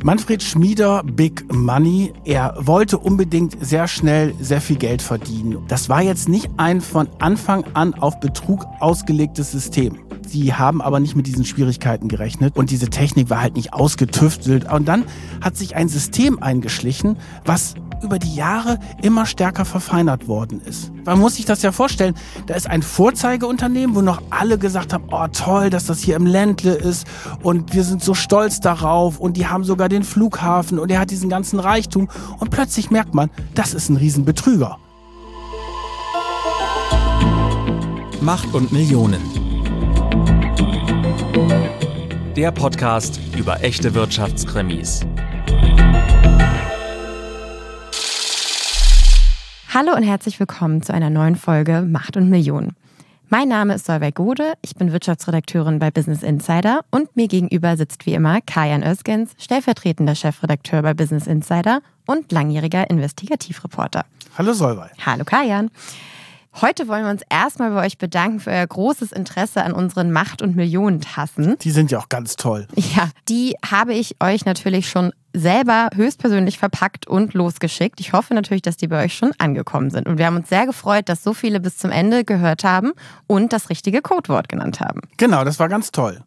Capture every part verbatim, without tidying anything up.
Manfred Schmieder, Big Money, er wollte unbedingt sehr schnell sehr viel Geld verdienen. Das war jetzt nicht ein von Anfang an auf Betrug ausgelegtes System. Sie haben aber nicht mit diesen Schwierigkeiten gerechnet und diese Technik war halt nicht ausgetüftelt. Und dann hat sich ein System eingeschlichen, was über die Jahre immer stärker verfeinert worden ist. Man muss sich das ja vorstellen, da ist ein Vorzeigeunternehmen, wo noch alle gesagt haben, oh toll, dass das hier im Ländle ist und wir sind so stolz darauf und die haben sogar den Flughafen und er hat diesen ganzen Reichtum und plötzlich merkt man, das ist ein Riesenbetrüger. Macht und Millionen. Der Podcast über echte Wirtschaftskrimis. Hallo und herzlich willkommen zu einer neuen Folge Macht und Millionen. Mein Name ist Solveig Gode, ich bin Wirtschaftsredakteurin bei Business Insider und mir gegenüber sitzt wie immer Kajan Özgens, stellvertretender Chefredakteur bei Business Insider und langjähriger Investigativreporter. Hallo Solveig. Hallo Kajan. Heute wollen wir uns erstmal bei euch bedanken für euer großes Interesse an unseren Macht- und Millionentassen. Die sind ja auch ganz toll. Ja, die habe ich euch natürlich schon selber höchstpersönlich verpackt und losgeschickt. Ich hoffe natürlich, dass die bei euch schon angekommen sind. Und wir haben uns sehr gefreut, dass so viele bis zum Ende gehört haben und das richtige Codewort genannt haben. Genau, das war ganz toll.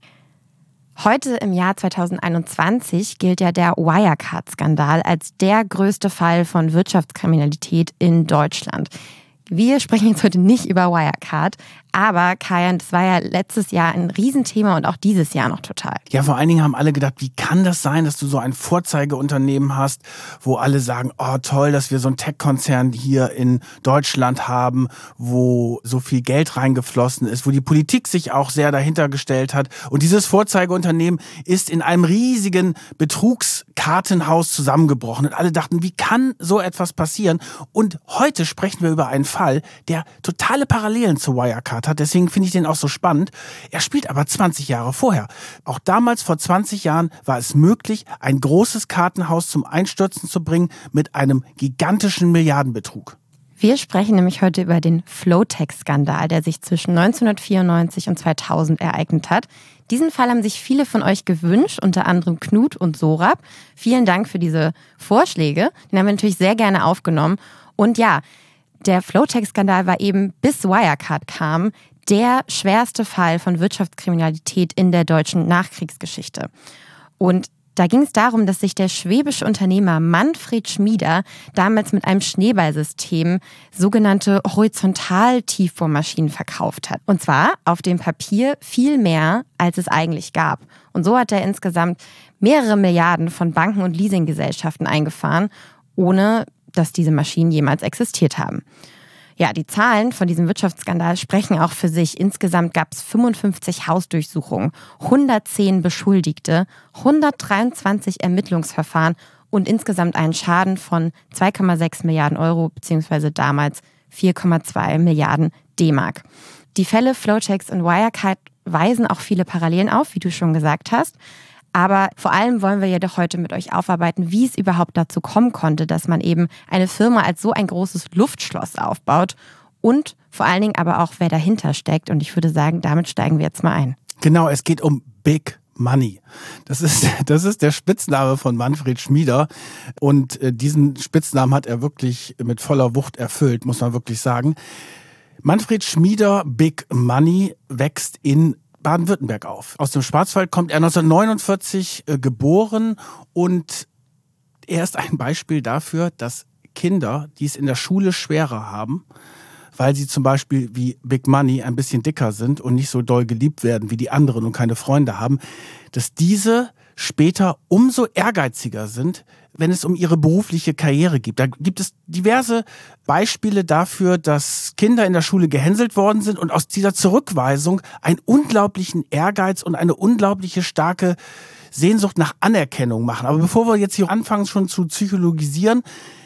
Heute im Jahr zweitausendeinundzwanzig gilt ja der Wirecard-Skandal als der größte Fall von Wirtschaftskriminalität in Deutschland. Wir sprechen jetzt heute nicht über Wirecard, aber Kajan, das war ja letztes Jahr ein Riesenthema und auch dieses Jahr noch total. Ja, vor allen Dingen haben alle gedacht, wie kann das sein, dass du so ein Vorzeigeunternehmen hast, wo alle sagen, oh toll, dass wir so einen Tech-Konzern hier in Deutschland haben, wo so viel Geld reingeflossen ist, wo die Politik sich auch sehr dahinter gestellt hat. Und dieses Vorzeigeunternehmen ist in einem riesigen Betrugskartenhaus zusammengebrochen. Und alle dachten, wie kann so etwas passieren? Und heute sprechen wir über einen Fall, der totale Parallelen zu Wirecard hat. Deswegen finde ich den auch so spannend. Er spielt aber zwanzig Jahre vorher. Auch damals, vor zwanzig Jahren, war es möglich, ein großes Kartenhaus zum Einstürzen zu bringen mit einem gigantischen Milliardenbetrug. Wir sprechen nämlich heute über den Flowtech-Skandal, der sich zwischen neunzehnhundertvierundneunzig und zweitausend ereignet hat. Diesen Fall haben sich viele von euch gewünscht, unter anderem Knut und Sorab. Vielen Dank für diese Vorschläge. Den haben wir natürlich sehr gerne aufgenommen. Und ja, der Flowtech-Skandal war eben, bis Wirecard kam, der schwerste Fall von Wirtschaftskriminalität in der deutschen Nachkriegsgeschichte. Und da ging es darum, dass sich der schwäbische Unternehmer Manfred Schmieder damals mit einem Schneeballsystem sogenannte Horizontal-Tiefbohrmaschinen verkauft hat. Und zwar auf dem Papier viel mehr, als es eigentlich gab. Und so hat er insgesamt mehrere Milliarden von Banken und Leasinggesellschaften eingefahren, ohne dass diese Maschinen jemals existiert haben. Ja, die Zahlen von diesem Wirtschaftsskandal sprechen auch für sich. Insgesamt gab es fünfundfünfzig Hausdurchsuchungen, hundertzehn Beschuldigte, hundertdreiundzwanzig Ermittlungsverfahren und insgesamt einen Schaden von zwei Komma sechs Milliarden Euro beziehungsweise damals vier Komma zwei Milliarden D-Mark. Die Fälle Flowtech und Wirecard weisen auch viele Parallelen auf, wie du schon gesagt hast. Aber vor allem wollen wir jedoch heute mit euch aufarbeiten, wie es überhaupt dazu kommen konnte, dass man eben eine Firma als so ein großes Luftschloss aufbaut und vor allen Dingen aber auch, wer dahinter steckt. Und ich würde sagen, damit steigen wir jetzt mal ein. Genau, es geht um Big Money. Das ist, das ist der Spitzname von Manfred Schmieder und diesen Spitznamen hat er wirklich mit voller Wucht erfüllt, muss man wirklich sagen. Manfred Schmieder, Big Money, wächst in Baden-Württemberg auf. Aus dem Schwarzwald kommt er neunzehnhundertneunundvierzig äh, geboren und er ist ein Beispiel dafür, dass Kinder, die es in der Schule schwerer haben, weil sie zum Beispiel wie Big Money ein bisschen dicker sind und nicht so doll geliebt werden wie die anderen und keine Freunde haben, dass diese später umso ehrgeiziger sind, wenn es um ihre berufliche Karriere geht. Da gibt es diverse Beispiele dafür, dass Kinder in der Schule gehänselt worden sind und aus dieser Zurückweisung einen unglaublichen Ehrgeiz und eine unglaubliche starke Sehnsucht nach Anerkennung machen. Aber bevor wir jetzt hier anfangen, schon zu psychologisieren,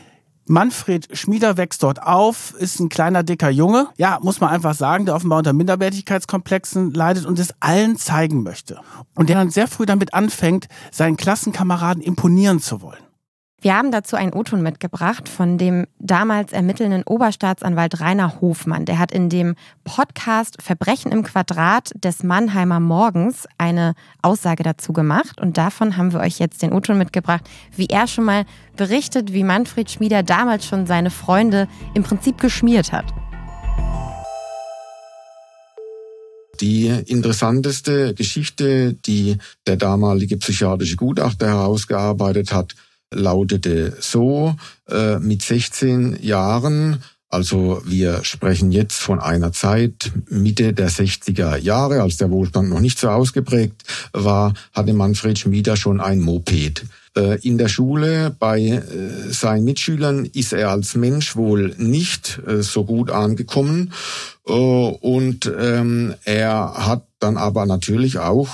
Manfred Schmieder wächst dort auf, ist ein kleiner, dicker Junge. Ja, muss man einfach sagen, der offenbar unter Minderwertigkeitskomplexen leidet und es allen zeigen möchte. Und der dann sehr früh damit anfängt, seinen Klassenkameraden imponieren zu wollen. Wir haben dazu einen O-Ton mitgebracht von dem damals ermittelnden Oberstaatsanwalt Rainer Hofmann. Der hat in dem Podcast Verbrechen im Quadrat des Mannheimer Morgens eine Aussage dazu gemacht. Und davon haben wir euch jetzt den O-Ton mitgebracht, wie er schon mal berichtet, wie Manfred Schmieder damals schon seine Freunde im Prinzip geschmiert hat. Die interessanteste Geschichte, die der damalige psychiatrische Gutachter herausgearbeitet hat, lautete so, äh, mit sechzehn Jahren, also wir sprechen jetzt von einer Zeit Mitte der sechziger Jahre, als der Wohlstand noch nicht so ausgeprägt war, hatte Manfred Schmieder schon ein Moped. In der Schule bei seinen Mitschülern ist er als Mensch wohl nicht so gut angekommen und er hat dann aber natürlich auch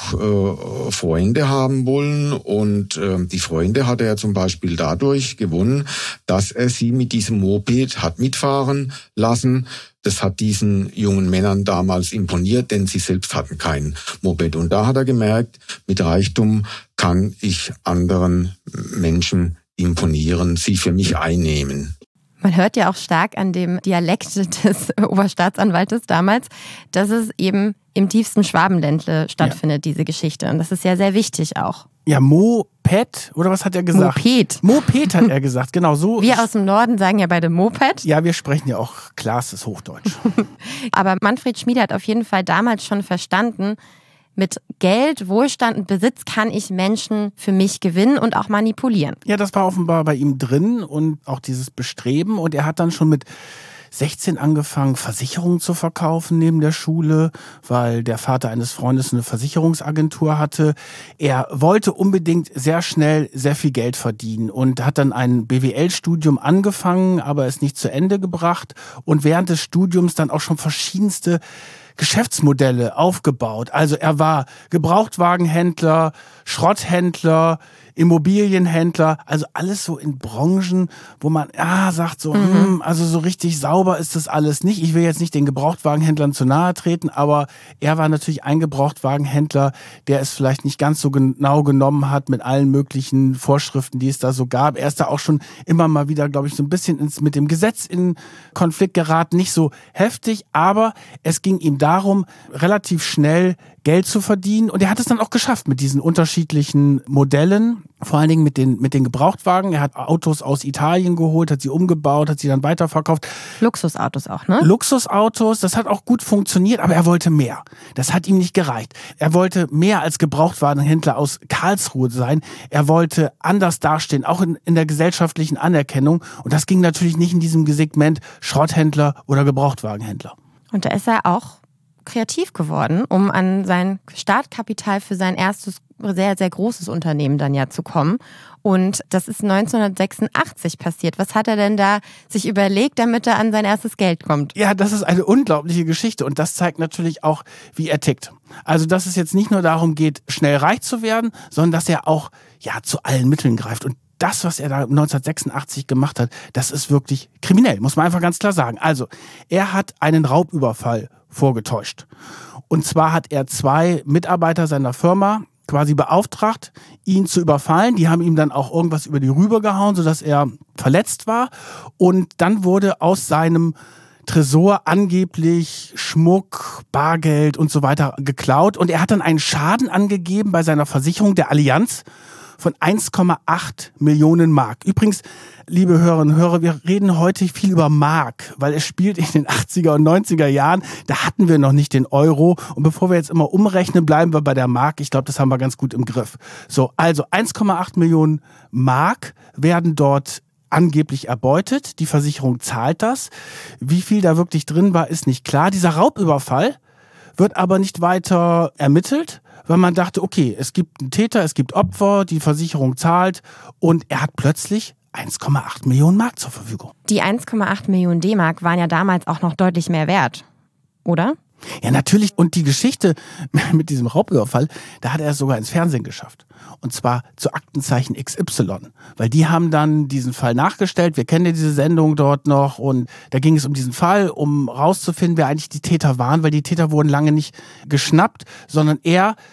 Freunde haben wollen und die Freunde hat er zum Beispiel dadurch gewonnen, dass er sie mit diesem Moped hat mitfahren lassen. Das hat diesen jungen Männern damals imponiert, denn sie selbst hatten kein Moped. Und da hat er gemerkt, mit Reichtum kann ich anderen Menschen imponieren, sie für mich einnehmen. Man hört ja auch stark an dem Dialekt des Oberstaatsanwaltes damals, dass es eben im tiefsten Schwabenländle stattfindet, ja. Diese Geschichte. Und das ist ja sehr wichtig auch. Ja, Moped, oder was hat er gesagt? Moped. Moped hat er gesagt, genau so. Wir aus dem Norden sagen ja beide Moped. Ja, wir sprechen ja auch klares Hochdeutsch. Aber Manfred Schmieder hat auf jeden Fall damals schon verstanden, mit Geld, Wohlstand und Besitz kann ich Menschen für mich gewinnen und auch manipulieren. Ja, das war offenbar bei ihm drin und auch dieses Bestreben. Und er hat dann schon mit sechzehn angefangen, Versicherungen zu verkaufen neben der Schule, weil der Vater eines Freundes eine Versicherungsagentur hatte. Er wollte unbedingt sehr schnell sehr viel Geld verdienen und hat dann ein B W L-Studium angefangen, aber es nicht zu Ende gebracht und während des Studiums dann auch schon verschiedenste Geschäftsmodelle aufgebaut. Also er war Gebrauchtwagenhändler, Schrotthändler, Immobilienhändler, also alles so in Branchen, wo man ah, sagt so, mhm. hm, also so richtig sauber ist das alles nicht. Ich will jetzt nicht den Gebrauchtwagenhändlern zu nahe treten, aber er war natürlich ein Gebrauchtwagenhändler, der es vielleicht nicht ganz so genau genommen hat mit allen möglichen Vorschriften, die es da so gab. Er ist da auch schon immer mal wieder, glaube ich, so ein bisschen ins, mit dem Gesetz in Konflikt geraten. Nicht so heftig, aber es ging ihm darum, relativ schnell Geld zu verdienen. Und er hat es dann auch geschafft mit diesen unterschiedlichen Modellen, vor allen Dingen mit den, mit den Gebrauchtwagen. Er hat Autos aus Italien geholt, hat sie umgebaut, hat sie dann weiterverkauft. Luxusautos auch, ne? Luxusautos, das hat auch gut funktioniert, aber er wollte mehr. Das hat ihm nicht gereicht. Er wollte mehr als Gebrauchtwagenhändler aus Karlsruhe sein. Er wollte anders dastehen, auch in, in der gesellschaftlichen Anerkennung. Und das ging natürlich nicht in diesem Segment Schrotthändler oder Gebrauchtwagenhändler. Und da ist er auch kreativ geworden, um an sein Startkapital für sein erstes sehr, sehr großes Unternehmen dann ja zu kommen. Und das ist neunzehnhundertsechsundachtzig passiert. Was hat er denn da sich überlegt, damit er an sein erstes Geld kommt? Ja, das ist eine unglaubliche Geschichte und das zeigt natürlich auch, wie er tickt. Also, dass es jetzt nicht nur darum geht, schnell reich zu werden, sondern dass er auch ja zu allen Mitteln greift. Und das, was er da neunzehnhundertsechsundachtzig gemacht hat, das ist wirklich kriminell, muss man einfach ganz klar sagen. Also, er hat einen Raubüberfall vorgetäuscht. Und zwar hat er zwei Mitarbeiter seiner Firma quasi beauftragt, ihn zu überfallen. Die haben ihm dann auch irgendwas über die Rübe gehauen, sodass er verletzt war. Und dann wurde aus seinem Tresor angeblich Schmuck, Bargeld und so weiter geklaut. Und er hat dann einen Schaden angegeben bei seiner Versicherung der Allianz von eins Komma acht Millionen Mark. Übrigens, liebe Hörerinnen und Hörer, wir reden heute viel über Mark, weil es spielt in den achtziger und neunziger Jahren. Da hatten wir noch nicht den Euro. Und bevor wir jetzt immer umrechnen, bleiben wir bei der Mark. Ich glaube, das haben wir ganz gut im Griff. So, also eins Komma acht Millionen Mark werden dort angeblich erbeutet. Die Versicherung zahlt das. Wie viel da wirklich drin war, ist nicht klar. Dieser Raubüberfall wird aber nicht weiter ermittelt, weil man dachte, okay, es gibt einen Täter, es gibt Opfer, die Versicherung zahlt und er hat plötzlich eins Komma acht Millionen Mark zur Verfügung. Die eins Komma acht Millionen D-Mark waren ja damals auch noch deutlich mehr wert, oder? Ja, natürlich. Und die Geschichte mit diesem Raubüberfall, da hat er es sogar ins Fernsehen geschafft. Und zwar zu Aktenzeichen X Y. Weil die haben dann diesen Fall nachgestellt. Wir kennen ja diese Sendung dort noch. Und da ging es um diesen Fall, um rauszufinden, wer eigentlich die Täter waren. Weil die Täter wurden lange nicht geschnappt, sondern er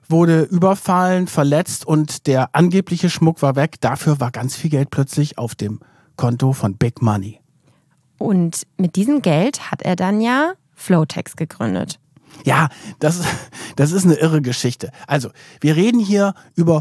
wurde überfallen, verletzt und der angebliche Schmuck war weg. Dafür war ganz viel Geld plötzlich auf dem Konto von Big Money. Und mit diesem Geld hat er dann ja Flotex gegründet. Ja, das, das ist eine irre Geschichte. Also, wir reden hier über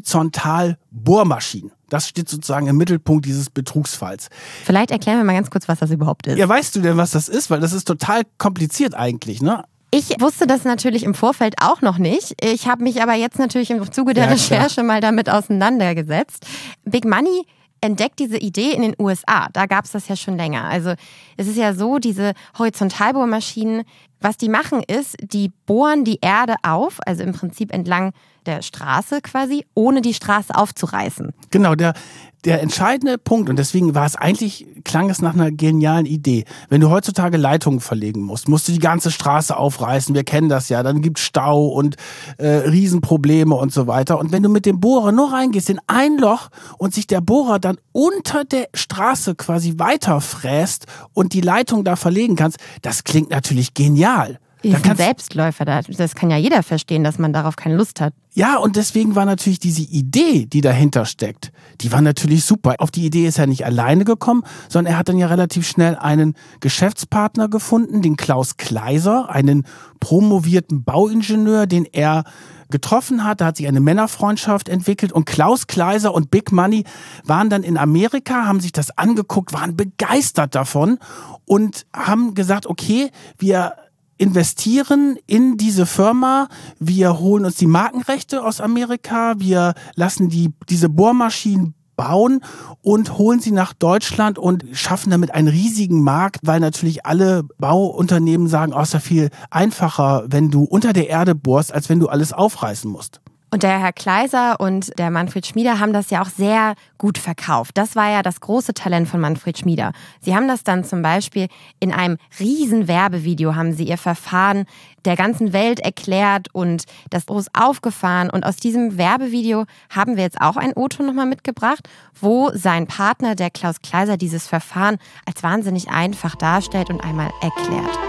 Horizontal-Bohrmaschinen. Das steht sozusagen im Mittelpunkt dieses Betrugsfalls. Vielleicht erklären wir mal ganz kurz, was das überhaupt ist. Ja, weißt du denn, was das ist? Weil das ist total kompliziert eigentlich, ne? Ich wusste das natürlich im Vorfeld auch noch nicht. Ich habe mich aber jetzt natürlich im Zuge der ja, Recherche klar. mal damit auseinandergesetzt. Big Money entdeckt diese Idee in den U S A. Da gab es das ja schon länger. Also es ist ja so, diese Horizontalbohrmaschinen, was die machen ist, die bohren die Erde auf, also im Prinzip entlang der Straße quasi, ohne die Straße aufzureißen. Genau, der, der entscheidende Punkt, und deswegen war es eigentlich, klang es nach einer genialen Idee. Wenn du heutzutage Leitungen verlegen musst, musst du die ganze Straße aufreißen, wir kennen das ja, dann gibt es Stau und äh, Riesenprobleme und so weiter. Und wenn du mit dem Bohrer nur reingehst in ein Loch und sich der Bohrer dann unter der Straße quasi weiterfräst und die Leitung da verlegen kannst, das klingt natürlich genial. Wie ist ein Selbstläufer, das kann ja jeder verstehen, dass man darauf keine Lust hat. Ja, und deswegen war natürlich diese Idee, die dahinter steckt, die war natürlich super. Auf die Idee ist er nicht alleine gekommen, sondern er hat dann ja relativ schnell einen Geschäftspartner gefunden, den Klaus Kleiser, einen promovierten Bauingenieur, den er getroffen hat. Da hat sich eine Männerfreundschaft entwickelt und Klaus Kleiser und Big Money waren dann in Amerika, haben sich das angeguckt, waren begeistert davon und haben gesagt, okay, wir investieren in diese Firma, wir holen uns die Markenrechte aus Amerika, wir lassen die, diese Bohrmaschinen bauen und holen sie nach Deutschland und schaffen damit einen riesigen Markt, weil natürlich alle Bauunternehmen sagen, oh, ist ja viel einfacher, wenn du unter der Erde bohrst, als wenn du alles aufreißen musst. Und der Herr Kleiser und der Manfred Schmieder haben das ja auch sehr gut verkauft. Das war ja das große Talent von Manfred Schmieder. Sie haben das dann zum Beispiel in einem riesen Werbevideo, haben sie ihr Verfahren der ganzen Welt erklärt und das groß aufgefahren. Und aus diesem Werbevideo haben wir jetzt auch einen O-Ton nochmal mitgebracht, wo sein Partner, der Klaus Kleiser, dieses Verfahren als wahnsinnig einfach darstellt und einmal erklärt.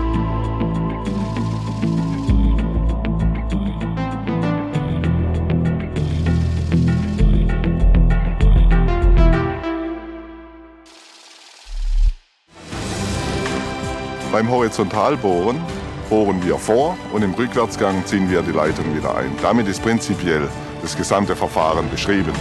Beim Horizontalbohren bohren wir vor und im Rückwärtsgang ziehen wir die Leitung wieder ein. Damit ist prinzipiell das gesamte Verfahren beschrieben.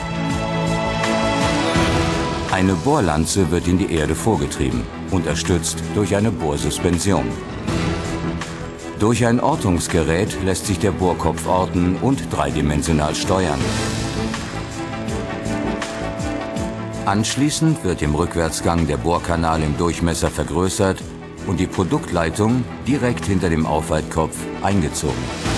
Eine Bohrlanze wird in die Erde vorgetrieben, unterstützt durch eine Bohrsuspension. Durch ein Ortungsgerät lässt sich der Bohrkopf orten und dreidimensional steuern. Anschließend wird im Rückwärtsgang der Bohrkanal im Durchmesser vergrößert und die Produktleitung direkt hinter dem Aufweitkopf eingezogen.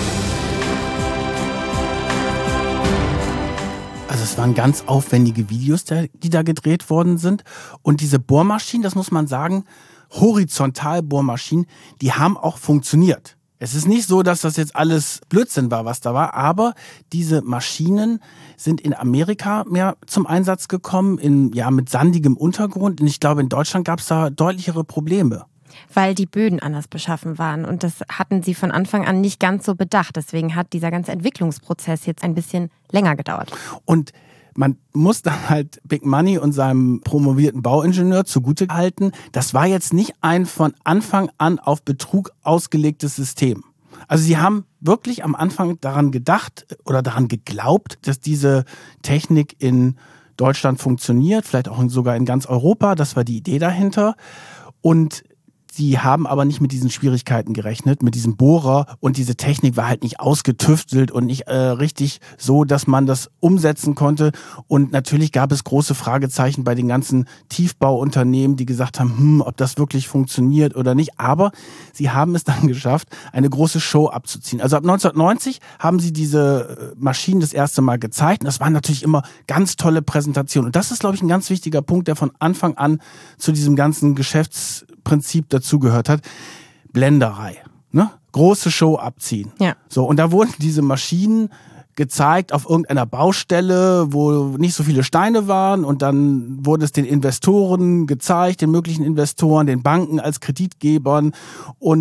Also es waren ganz aufwendige Videos, die da gedreht worden sind. Und diese Bohrmaschinen, das muss man sagen, Horizontalbohrmaschinen, die haben auch funktioniert. Es ist nicht so, dass das jetzt alles Blödsinn war, was da war, aber diese Maschinen sind in Amerika mehr zum Einsatz gekommen, in, ja, mit sandigem Untergrund. Und ich glaube, in Deutschland gab es da deutlichere Probleme. Weil die Böden anders beschaffen waren und das hatten sie von Anfang an nicht ganz so bedacht. Deswegen hat dieser ganze Entwicklungsprozess jetzt ein bisschen länger gedauert. Und man muss dann halt Big Money und seinem promovierten Bauingenieur zugute halten, das war jetzt nicht ein von Anfang an auf Betrug ausgelegtes System. Also sie haben wirklich am Anfang daran gedacht oder daran geglaubt, dass diese Technik in Deutschland funktioniert, vielleicht auch sogar in ganz Europa. Das war die Idee dahinter. Und sie haben aber nicht mit diesen Schwierigkeiten gerechnet, mit diesem Bohrer, und diese Technik war halt nicht ausgetüftelt und nicht äh, richtig so, dass man das umsetzen konnte. Und natürlich gab es große Fragezeichen bei den ganzen Tiefbauunternehmen, die gesagt haben, hm, ob das wirklich funktioniert oder nicht. Aber sie haben es dann geschafft, eine große Show abzuziehen. Also ab neunzehnhundertneunzig haben sie diese Maschinen das erste Mal gezeigt. Und das waren natürlich immer ganz tolle Präsentationen. Und das ist, glaube ich, ein ganz wichtiger Punkt, der von Anfang an zu diesem ganzen Geschäftsprinzip dazugehört hat. Blenderei. Ne? Große Show abziehen. Ja. So, und da wurden diese Maschinen gezeigt auf irgendeiner Baustelle, wo nicht so viele Steine waren, und dann wurde es den Investoren gezeigt, den möglichen Investoren, den Banken als Kreditgebern, und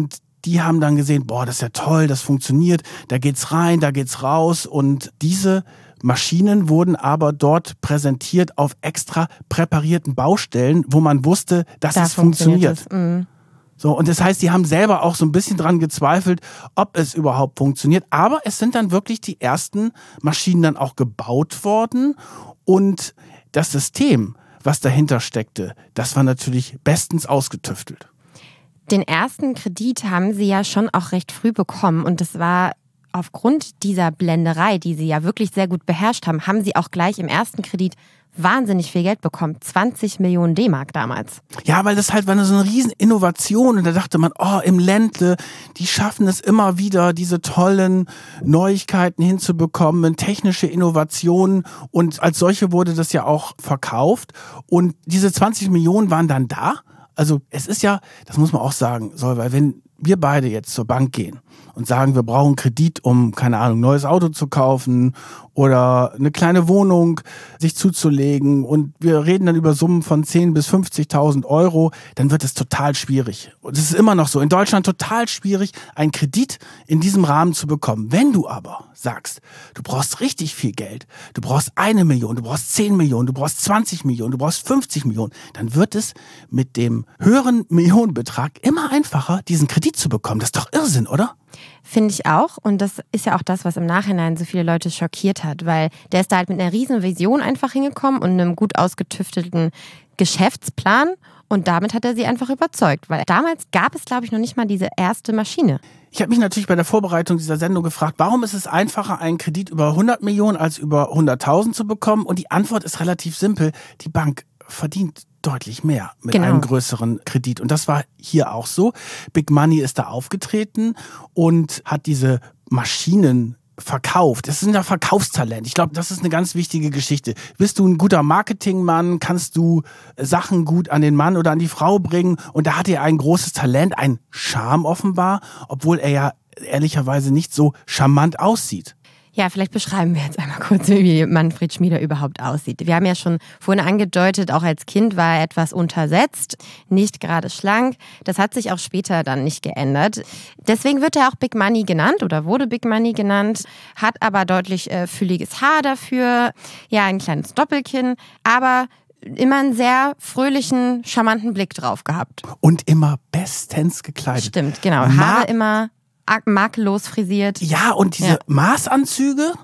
die haben dann gesehen, boah, das ist ja toll, das funktioniert, da geht's rein, da geht's raus. Und diese Maschinen wurden aber dort präsentiert auf extra präparierten Baustellen, wo man wusste, dass Da es funktioniert. funktioniert es. Mhm. So, und das heißt, die haben selber auch so ein bisschen dran gezweifelt, ob es überhaupt funktioniert. Aber es sind dann wirklich die ersten Maschinen dann auch gebaut worden. Und das System, was dahinter steckte, das war natürlich bestens ausgetüftelt. Den ersten Kredit haben sie ja schon auch recht früh bekommen und das war aufgrund dieser Blenderei, die sie ja wirklich sehr gut beherrscht haben, haben sie auch gleich im ersten Kredit wahnsinnig viel Geld bekommen. zwanzig Millionen D-Mark damals. Ja, weil das halt war so eine riesen Innovation und da dachte man, oh, im Ländle, die schaffen es immer wieder, diese tollen Neuigkeiten hinzubekommen, technische Innovationen und als solche wurde das ja auch verkauft und diese zwanzig Millionen waren dann da. Also es ist ja, das muss man auch sagen, Solveig, wenn wir beide jetzt zur Bank gehen und sagen, wir brauchen Kredit, um, keine Ahnung, ein neues Auto zu kaufen oder eine kleine Wohnung sich zuzulegen und wir reden dann über Summen von zehntausend bis fünfzigtausend Euro, dann wird es total schwierig. Und es ist immer noch so, in Deutschland total schwierig, einen Kredit in diesem Rahmen zu bekommen. Wenn du aber sagst, du brauchst richtig viel Geld, du brauchst eine Million, du brauchst zehn Millionen, du brauchst zwanzig Millionen, du brauchst fünfzig Millionen, dann wird es mit dem höheren Millionenbetrag immer einfacher, diesen Kredit zu bekommen. Das ist doch Irrsinn, oder? Finde ich auch. Und das ist ja auch das, was im Nachhinein so viele Leute schockiert hat, weil der ist da halt mit einer riesen Vision einfach hingekommen und einem gut ausgetüftelten Geschäftsplan und damit hat er sie einfach überzeugt, weil damals gab es, glaube ich, noch nicht mal diese erste Maschine. Ich habe mich natürlich bei der Vorbereitung dieser Sendung gefragt, warum ist es einfacher, einen Kredit über hundert Millionen als über hunderttausend zu bekommen? Und die Antwort ist relativ simpel. Die Bank verdient deutlich mehr mit Genau. einem größeren Kredit. Und das war hier auch so. Big Money ist da aufgetreten und hat diese Maschinen verkauft. Das ist ein Verkaufstalent. Ich glaube, das ist eine ganz wichtige Geschichte. Bist du ein guter Marketingmann, kannst du Sachen gut an den Mann oder an die Frau bringen. Und da hat er ein großes Talent, ein Charme offenbar, obwohl er ja ehrlicherweise nicht so charmant aussieht. Ja, vielleicht beschreiben wir jetzt einmal kurz, wie Manfred Schmieder überhaupt aussieht. Wir haben ja schon vorhin angedeutet, auch als Kind war er etwas untersetzt, nicht gerade schlank. Das hat sich auch später dann nicht geändert. Deswegen wird er auch Big Money genannt oder wurde Big Money genannt, hat aber deutlich äh, fülliges Haar dafür, ja, ein kleines Doppelkinn, aber immer einen sehr fröhlichen, charmanten Blick drauf gehabt. Und immer bestens gekleidet. Stimmt, genau. Ma- Haare immer makellos frisiert. Ja, und diese Ja. Maßanzüge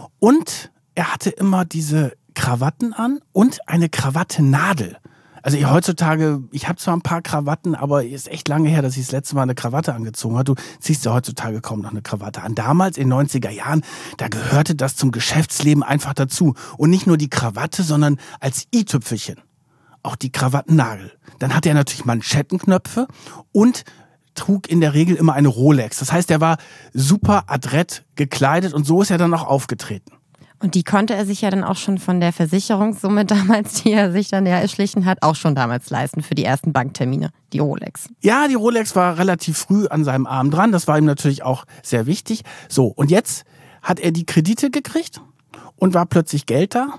und er hatte immer diese Krawatten an und eine Krawattennadel. Also ich heutzutage, ich habe zwar ein paar Krawatten, aber es ist echt lange her, dass ich das letzte Mal eine Krawatte angezogen habe. Du ziehst ja heutzutage kaum noch eine Krawatte an. Damals in den neunziger Jahren, da gehörte das zum Geschäftsleben einfach dazu. Und nicht nur die Krawatte, sondern als i-Tüpfelchen auch die Krawattennagel. Dann hatte er natürlich Manschettenknöpfe und trug in der Regel immer eine Rolex. Das heißt, er war super adrett gekleidet und so ist er dann auch aufgetreten. Und die konnte er sich ja dann auch schon von der Versicherungssumme damals, die er sich dann ja erschlichen hat, auch schon damals leisten für die ersten Banktermine, die Rolex. Ja, die Rolex war relativ früh an seinem Arm dran. Das war ihm natürlich auch sehr wichtig. So, und jetzt hat er die Kredite gekriegt und war plötzlich Geld da.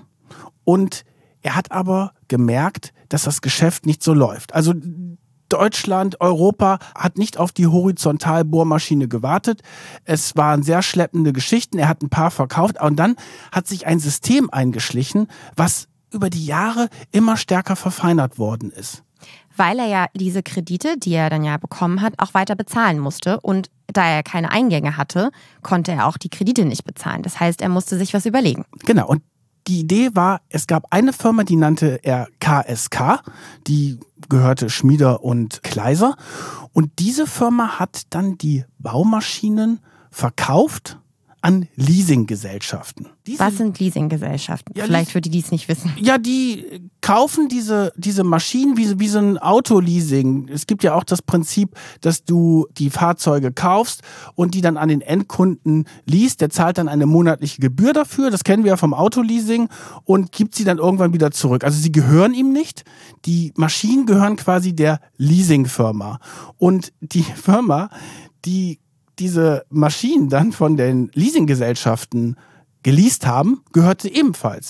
Und er hat aber gemerkt, dass das Geschäft nicht so läuft. Also Deutschland, Europa hat nicht auf die Horizontalbohrmaschine gewartet. Es waren sehr schleppende Geschichten. Er hat ein paar verkauft und dann hat sich ein System eingeschlichen, was über die Jahre immer stärker verfeinert worden ist. Weil er ja diese Kredite, die er dann ja bekommen hat, auch weiter bezahlen musste. Und da er keine Eingänge hatte, konnte er auch die Kredite nicht bezahlen. Das heißt, er musste sich was überlegen. Genau. Und die Idee war, es gab eine Firma, die nannte er K S K, die gehörte Schmieder und Kleiser. Und diese Firma hat dann die Baumaschinen verkauft an Leasinggesellschaften. Diese, Was sind Leasinggesellschaften? Ja, Vielleicht Leas- für die, die es nicht wissen. Ja, die kaufen diese, diese Maschinen wie, wie so ein Autoleasing. Es gibt ja auch das Prinzip, dass du die Fahrzeuge kaufst und die dann an den Endkunden least. Der zahlt dann eine monatliche Gebühr dafür. Das kennen wir ja vom Autoleasing und gibt sie dann irgendwann wieder zurück. Also sie gehören ihm nicht. Die Maschinen gehören quasi der Leasingfirma. Und die Firma, die diese Maschinen dann von den Leasinggesellschaften geleast haben, gehörte ebenfalls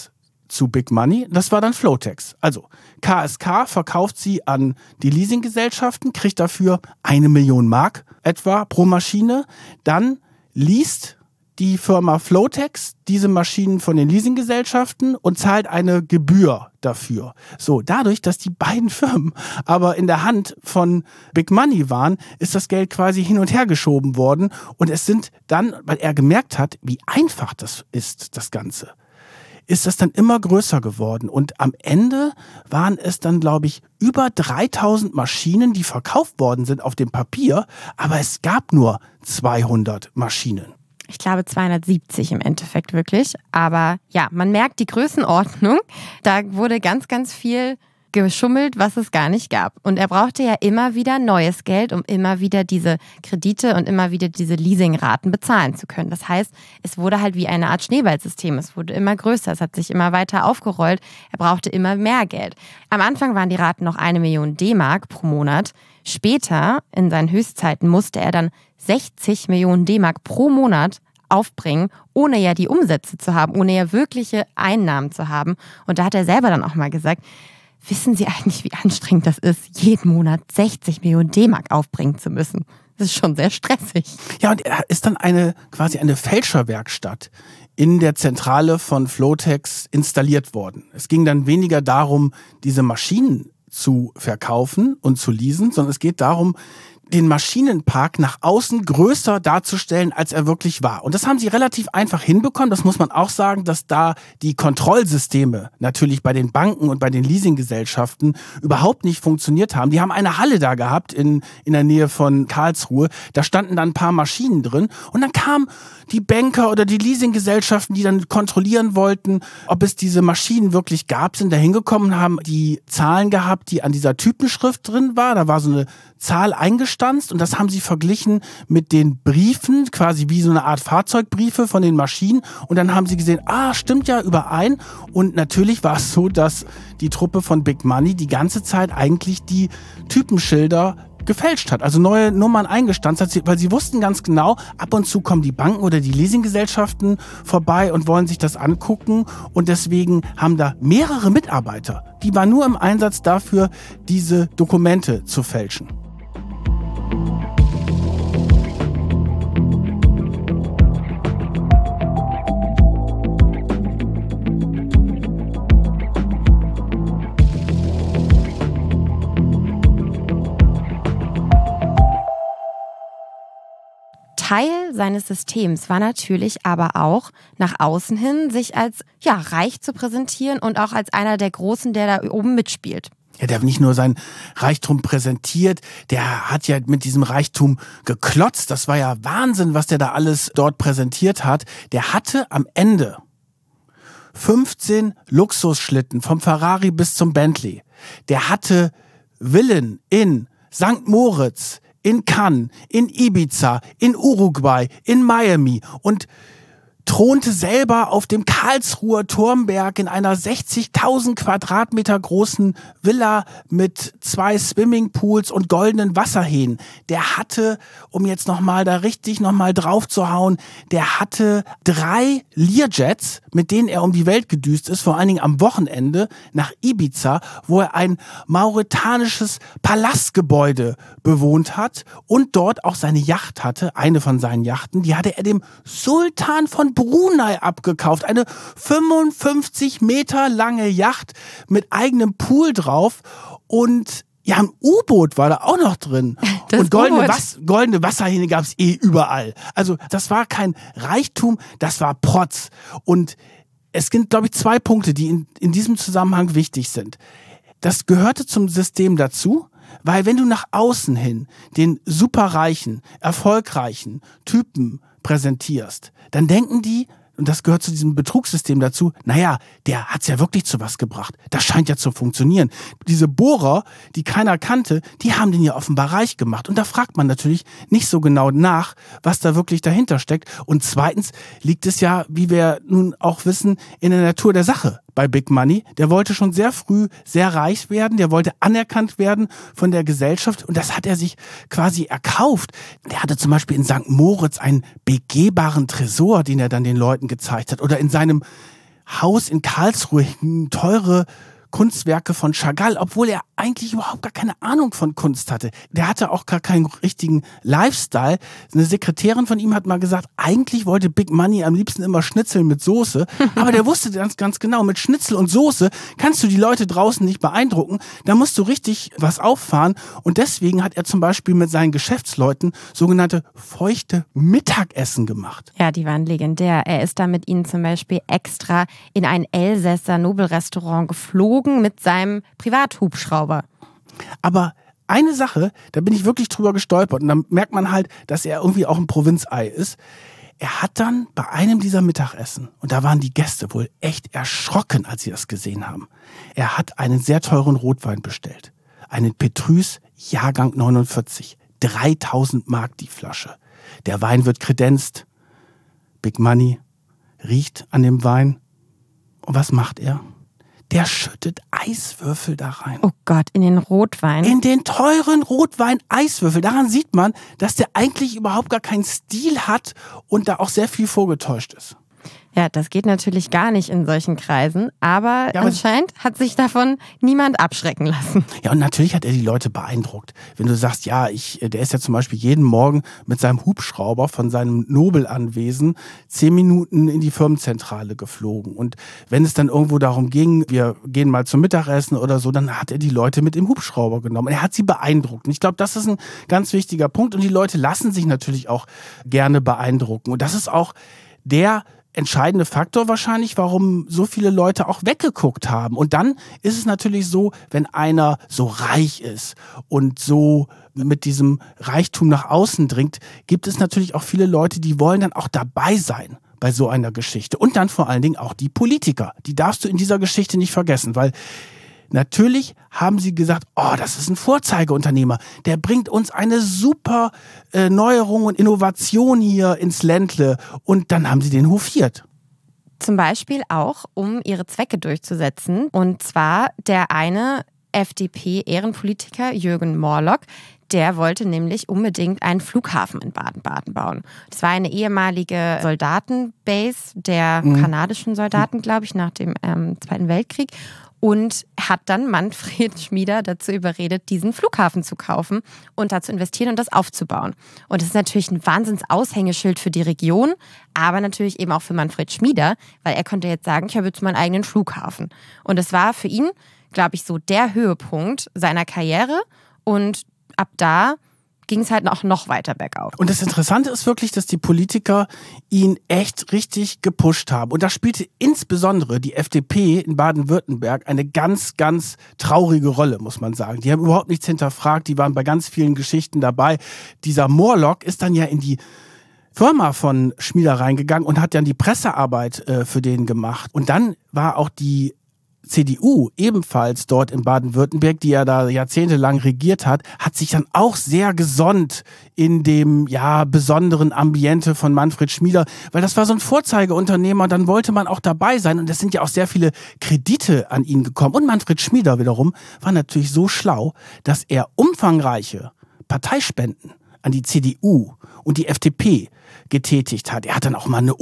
zu Big Money, das war dann Flotex. Also K S K verkauft sie an die Leasinggesellschaften, kriegt dafür eine Million Mark etwa pro Maschine. Dann liest die Firma Flotex diese Maschinen von den Leasinggesellschaften und zahlt eine Gebühr dafür. So, dadurch, dass die beiden Firmen aber in der Hand von Big Money waren, ist das Geld quasi hin und her geschoben worden und es sind dann, weil er gemerkt hat, wie einfach das ist, das Ganze, ist das dann immer größer geworden und am Ende waren es dann, glaube ich, über dreitausend Maschinen, die verkauft worden sind auf dem Papier, aber es gab nur zweihundert Maschinen. Ich glaube zweihundertsiebzig im Endeffekt wirklich. Aber ja, man merkt die Größenordnung. Da wurde ganz, ganz viel geschummelt, was es gar nicht gab. Und er brauchte ja immer wieder neues Geld, um immer wieder diese Kredite und immer wieder diese Leasingraten bezahlen zu können. Das heißt, es wurde halt wie eine Art Schneeballsystem. Es wurde immer größer, es hat sich immer weiter aufgerollt. Er brauchte immer mehr Geld. Am Anfang waren die Raten noch eine Million D-Mark pro Monat. Später, in seinen Höchstzeiten, musste er dann sechzig Millionen D-Mark pro Monat aufbringen, ohne ja die Umsätze zu haben, ohne ja wirkliche Einnahmen zu haben. Und da hat er selber dann auch mal gesagt, wissen Sie eigentlich, wie anstrengend das ist, jeden Monat sechzig Millionen D-Mark aufbringen zu müssen? Das ist schon sehr stressig. Ja, und er ist dann eine quasi eine Fälscherwerkstatt in der Zentrale von Flotex installiert worden. Es ging dann weniger darum, diese Maschinen zu verkaufen und zu leasen, sondern es geht darum, den Maschinenpark nach außen größer darzustellen, als er wirklich war. Und das haben sie relativ einfach hinbekommen. Das muss man auch sagen, dass da die Kontrollsysteme natürlich bei den Banken und bei den Leasinggesellschaften überhaupt nicht funktioniert haben. Die haben eine Halle da gehabt in, in der Nähe von Karlsruhe. Da standen dann ein paar Maschinen drin. Und dann kamen die Banker oder die Leasinggesellschaften, die dann kontrollieren wollten, ob es diese Maschinen wirklich gab, sind da hingekommen, haben die Zahlen gehabt, die an dieser Typenschrift drin war. Da war so eine Zahl eingestanzt und das haben sie verglichen mit den Briefen, quasi wie so eine Art Fahrzeugbriefe von den Maschinen und dann haben sie gesehen, ah, stimmt ja überein und natürlich war es so, dass die Truppe von Big Money die ganze Zeit eigentlich die Typenschilder gefälscht hat, also neue Nummern eingestanzt hat, weil sie wussten ganz genau, ab und zu kommen die Banken oder die Leasinggesellschaften vorbei und wollen sich das angucken und deswegen haben da mehrere Mitarbeiter, die waren nur im Einsatz dafür, diese Dokumente zu fälschen. Teil seines Systems war natürlich aber auch, nach außen hin sich als ja, reich zu präsentieren und auch als einer der Großen, der da oben mitspielt. Ja, der hat nicht nur sein Reichtum präsentiert, der hat ja mit diesem Reichtum geklotzt. Das war ja Wahnsinn, was der da alles dort präsentiert hat. Der hatte am Ende fünfzehn Luxusschlitten, vom Ferrari bis zum Bentley. Der hatte Villen in Sankt Moritz, in Cannes, in Ibiza, in Uruguay, in Miami und thronte selber auf dem Karlsruher Turmberg in einer sechzigtausend Quadratmeter großen Villa mit zwei Swimmingpools und goldenen Wasserhähnen. Der hatte, um jetzt nochmal da richtig nochmal drauf zu hauen, der hatte drei Learjets, mit denen er um die Welt gedüst ist, vor allen Dingen am Wochenende nach Ibiza, wo er ein mauretanisches Palastgebäude bewohnt hat und dort auch seine Yacht hatte, eine von seinen Yachten, die hatte er dem Sultan von Brunei abgekauft. Eine fünfundfünfzig Meter lange Yacht mit eigenem Pool drauf und ja, ein U-Boot war da auch noch drin. Das und goldene, Was- goldene Wasserhähne gab es eh überall. Also das war kein Reichtum, das war Protz. Und es gibt, glaube ich, zwei Punkte, die in, in diesem Zusammenhang wichtig sind. Das gehörte zum System dazu, weil wenn du nach außen hin den superreichen, erfolgreichen Typen präsentierst, dann denken die, und das gehört zu diesem Betrugssystem dazu, naja, der hat's ja wirklich zu was gebracht. Das scheint ja zu funktionieren. Diese Bohrer, die keiner kannte, die haben den ja offenbar reich gemacht. Und da fragt man natürlich nicht so genau nach, was da wirklich dahinter steckt. Und zweitens liegt es ja, wie wir nun auch wissen, in der Natur der Sache. Bei Big Money, der wollte schon sehr früh sehr reich werden, der wollte anerkannt werden von der Gesellschaft und das hat er sich quasi erkauft. Der hatte zum Beispiel in Sankt Moritz einen begehbaren Tresor, den er dann den Leuten gezeigt hat oder in seinem Haus in Karlsruhe hingen teure Kunstwerke von Chagall, obwohl er eigentlich überhaupt gar keine Ahnung von Kunst hatte. Der hatte auch gar keinen richtigen Lifestyle. Eine Sekretärin von ihm hat mal gesagt, eigentlich wollte Big Money am liebsten immer Schnitzel mit Soße, aber der wusste ganz, ganz genau, mit Schnitzel und Soße kannst du die Leute draußen nicht beeindrucken, da musst du richtig was auffahren und deswegen hat er zum Beispiel mit seinen Geschäftsleuten sogenannte feuchte Mittagessen gemacht. Ja, die waren legendär. Er ist da mit ihnen zum Beispiel extra in ein Elsässer Nobelrestaurant geflogen mit seinem Privathubschrauber. Aber eine Sache, da bin ich wirklich drüber gestolpert und dann merkt man halt, dass er irgendwie auch ein Provinzei ist. Er hat dann bei einem dieser Mittagessen, und da waren die Gäste wohl echt erschrocken, als sie das gesehen haben, er hat einen sehr teuren Rotwein bestellt. Einen Petrus Jahrgang neunundvierzig. dreitausend Mark die Flasche. Der Wein wird kredenzt. Big Money riecht an dem Wein. Und was macht er? Der schüttet Eiswürfel da rein. Oh Gott, in den Rotwein? In den teuren Rotwein Eiswürfel. Daran sieht man, dass der eigentlich überhaupt gar keinen Stil hat und da auch sehr viel vorgetäuscht ist. Ja, das geht natürlich gar nicht in solchen Kreisen, aber, ja, aber anscheinend hat sich davon niemand abschrecken lassen. Ja, und natürlich hat er die Leute beeindruckt. Wenn du sagst, ja, ich, der ist ja zum Beispiel jeden Morgen mit seinem Hubschrauber von seinem Nobelanwesen zehn Minuten in die Firmenzentrale geflogen. Und wenn es dann irgendwo darum ging, wir gehen mal zum Mittagessen oder so, dann hat er die Leute mit dem Hubschrauber genommen. Er hat sie beeindruckt. Und ich glaube, das ist ein ganz wichtiger Punkt. Und die Leute lassen sich natürlich auch gerne beeindrucken. Und das ist auch der entscheidende Faktor wahrscheinlich, warum so viele Leute auch weggeguckt haben. Und dann ist es natürlich so, wenn einer so reich ist und so mit diesem Reichtum nach außen dringt, gibt es natürlich auch viele Leute, die wollen dann auch dabei sein bei so einer Geschichte. Und dann vor allen Dingen auch die Politiker. Die darfst du in dieser Geschichte nicht vergessen, weil natürlich haben sie gesagt, oh, das ist ein Vorzeigeunternehmer. Der bringt uns eine super äh, Neuerung und Innovation hier ins Ländle. Und dann haben sie den hofiert. Zum Beispiel auch, um ihre Zwecke durchzusetzen. Und zwar der eine F D P-Ehrenpolitiker Jürgen Morlock, der wollte nämlich unbedingt einen Flughafen in Baden-Baden bauen. Das war eine ehemalige Soldatenbase der mhm. kanadischen Soldaten, glaube ich, nach dem ähm, Zweiten Weltkrieg. Und hat dann Manfred Schmieder dazu überredet, diesen Flughafen zu kaufen und da zu investieren und das aufzubauen. Und das ist natürlich ein Wahnsinns-Aushängeschild für die Region, aber natürlich eben auch für Manfred Schmieder, weil er konnte jetzt sagen, ich habe jetzt meinen eigenen Flughafen. Und es war für ihn, glaube ich, so der Höhepunkt seiner Karriere und ab da ging es halt auch noch weiter bergauf. Und das Interessante ist wirklich, dass die Politiker ihn echt richtig gepusht haben. Und da spielte insbesondere die F D P in Baden-Württemberg eine ganz, ganz traurige Rolle, muss man sagen. Die haben überhaupt nichts hinterfragt, die waren bei ganz vielen Geschichten dabei. Dieser Morlock ist dann ja in die Firma von Schmieder reingegangen und hat dann die Pressearbeit äh, für den gemacht. Und dann war auch die C D U ebenfalls dort in Baden-Württemberg, die ja da jahrzehntelang regiert hat, hat sich dann auch sehr gesonnt in dem ja besonderen Ambiente von Manfred Schmieder, weil das war so ein Vorzeigeunternehmer, dann wollte man auch dabei sein und es sind ja auch sehr viele Kredite an ihn gekommen. Und Manfred Schmieder wiederum war natürlich so schlau, dass er umfangreiche Parteispenden an die C D U und die F D P getätigt hat. Er hat dann auch mal eine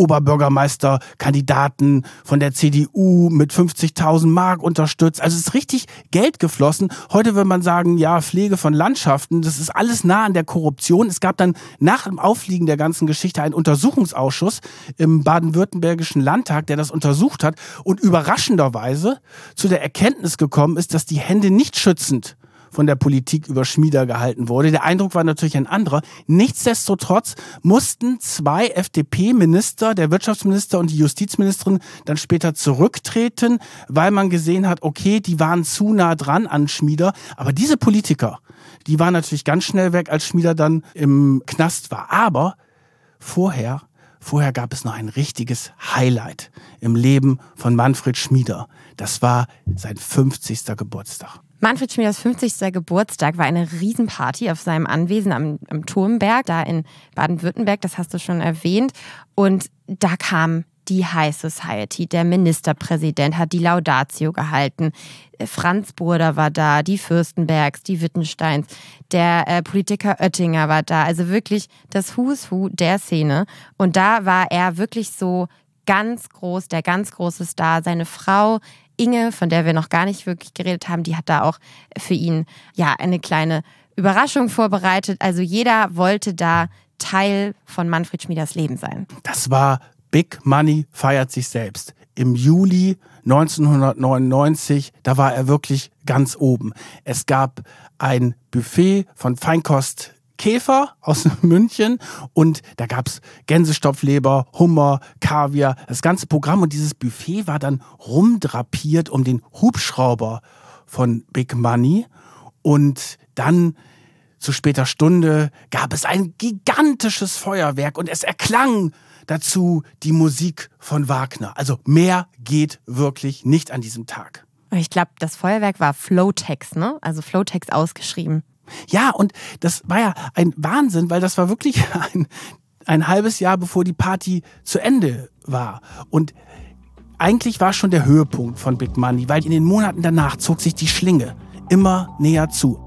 Oberbürgermeisterkandidaten von der C D U mit fünfzigtausend Mark unterstützt. Also es ist richtig Geld geflossen. Heute würde man sagen, ja, Pflege von Landschaften, das ist alles nah an der Korruption. Es gab dann nach dem Aufliegen der ganzen Geschichte einen Untersuchungsausschuss im baden-württembergischen Landtag, der das untersucht hat und überraschenderweise zu der Erkenntnis gekommen ist, dass die Hände nicht schützend von der Politik über Schmieder gehalten wurde. Der Eindruck war natürlich ein anderer. Nichtsdestotrotz mussten zwei F D P-Minister, der Wirtschaftsminister und die Justizministerin, dann später zurücktreten, weil man gesehen hat, okay, die waren zu nah dran an Schmieder. Aber diese Politiker, die waren natürlich ganz schnell weg, als Schmieder dann im Knast war. Aber vorher, vorher gab es noch ein richtiges Highlight im Leben von Manfred Schmieder. Das war sein fünfzigster Geburtstag. Manfred Schmieders fünfzigster Geburtstag war eine Riesenparty auf seinem Anwesen am, am Turmberg, da in Baden-Württemberg, das hast du schon erwähnt. Und da kam die High Society, der Ministerpräsident hat die Laudatio gehalten, Franz Burda war da, die Fürstenbergs, die Wittgensteins, der äh, Politiker Oettinger war da, also wirklich das Who's Who der Szene. Und da war er wirklich so ganz groß, der ganz große Star. Seine Frau Inge, von der wir noch gar nicht wirklich geredet haben, die hat da auch für ihn ja eine kleine Überraschung vorbereitet. Also jeder wollte da Teil von Manfred Schmieders Leben sein. Das war Big Money feiert sich selbst. Im Juli neunzehnhundertneunundneunzig, da war er wirklich ganz oben. Es gab ein Buffet von Feinkost Käfer aus München und da gab's Gänsestopfleber, Hummer, Kaviar, das ganze Programm, und dieses Buffet war dann rumdrapiert um den Hubschrauber von Big Money, und dann zu später Stunde gab es ein gigantisches Feuerwerk und es erklang dazu die Musik von Wagner. Also mehr geht wirklich nicht an diesem Tag. Ich glaube, das Feuerwerk war Flowtex, ne? Also Flowtex ausgeschrieben. Ja, und das war ja ein Wahnsinn, weil das war wirklich ein, ein halbes Jahr, bevor die Party zu Ende war. Und eigentlich war schon der Höhepunkt von Big Money, weil in den Monaten danach zog sich die Schlinge immer näher zu.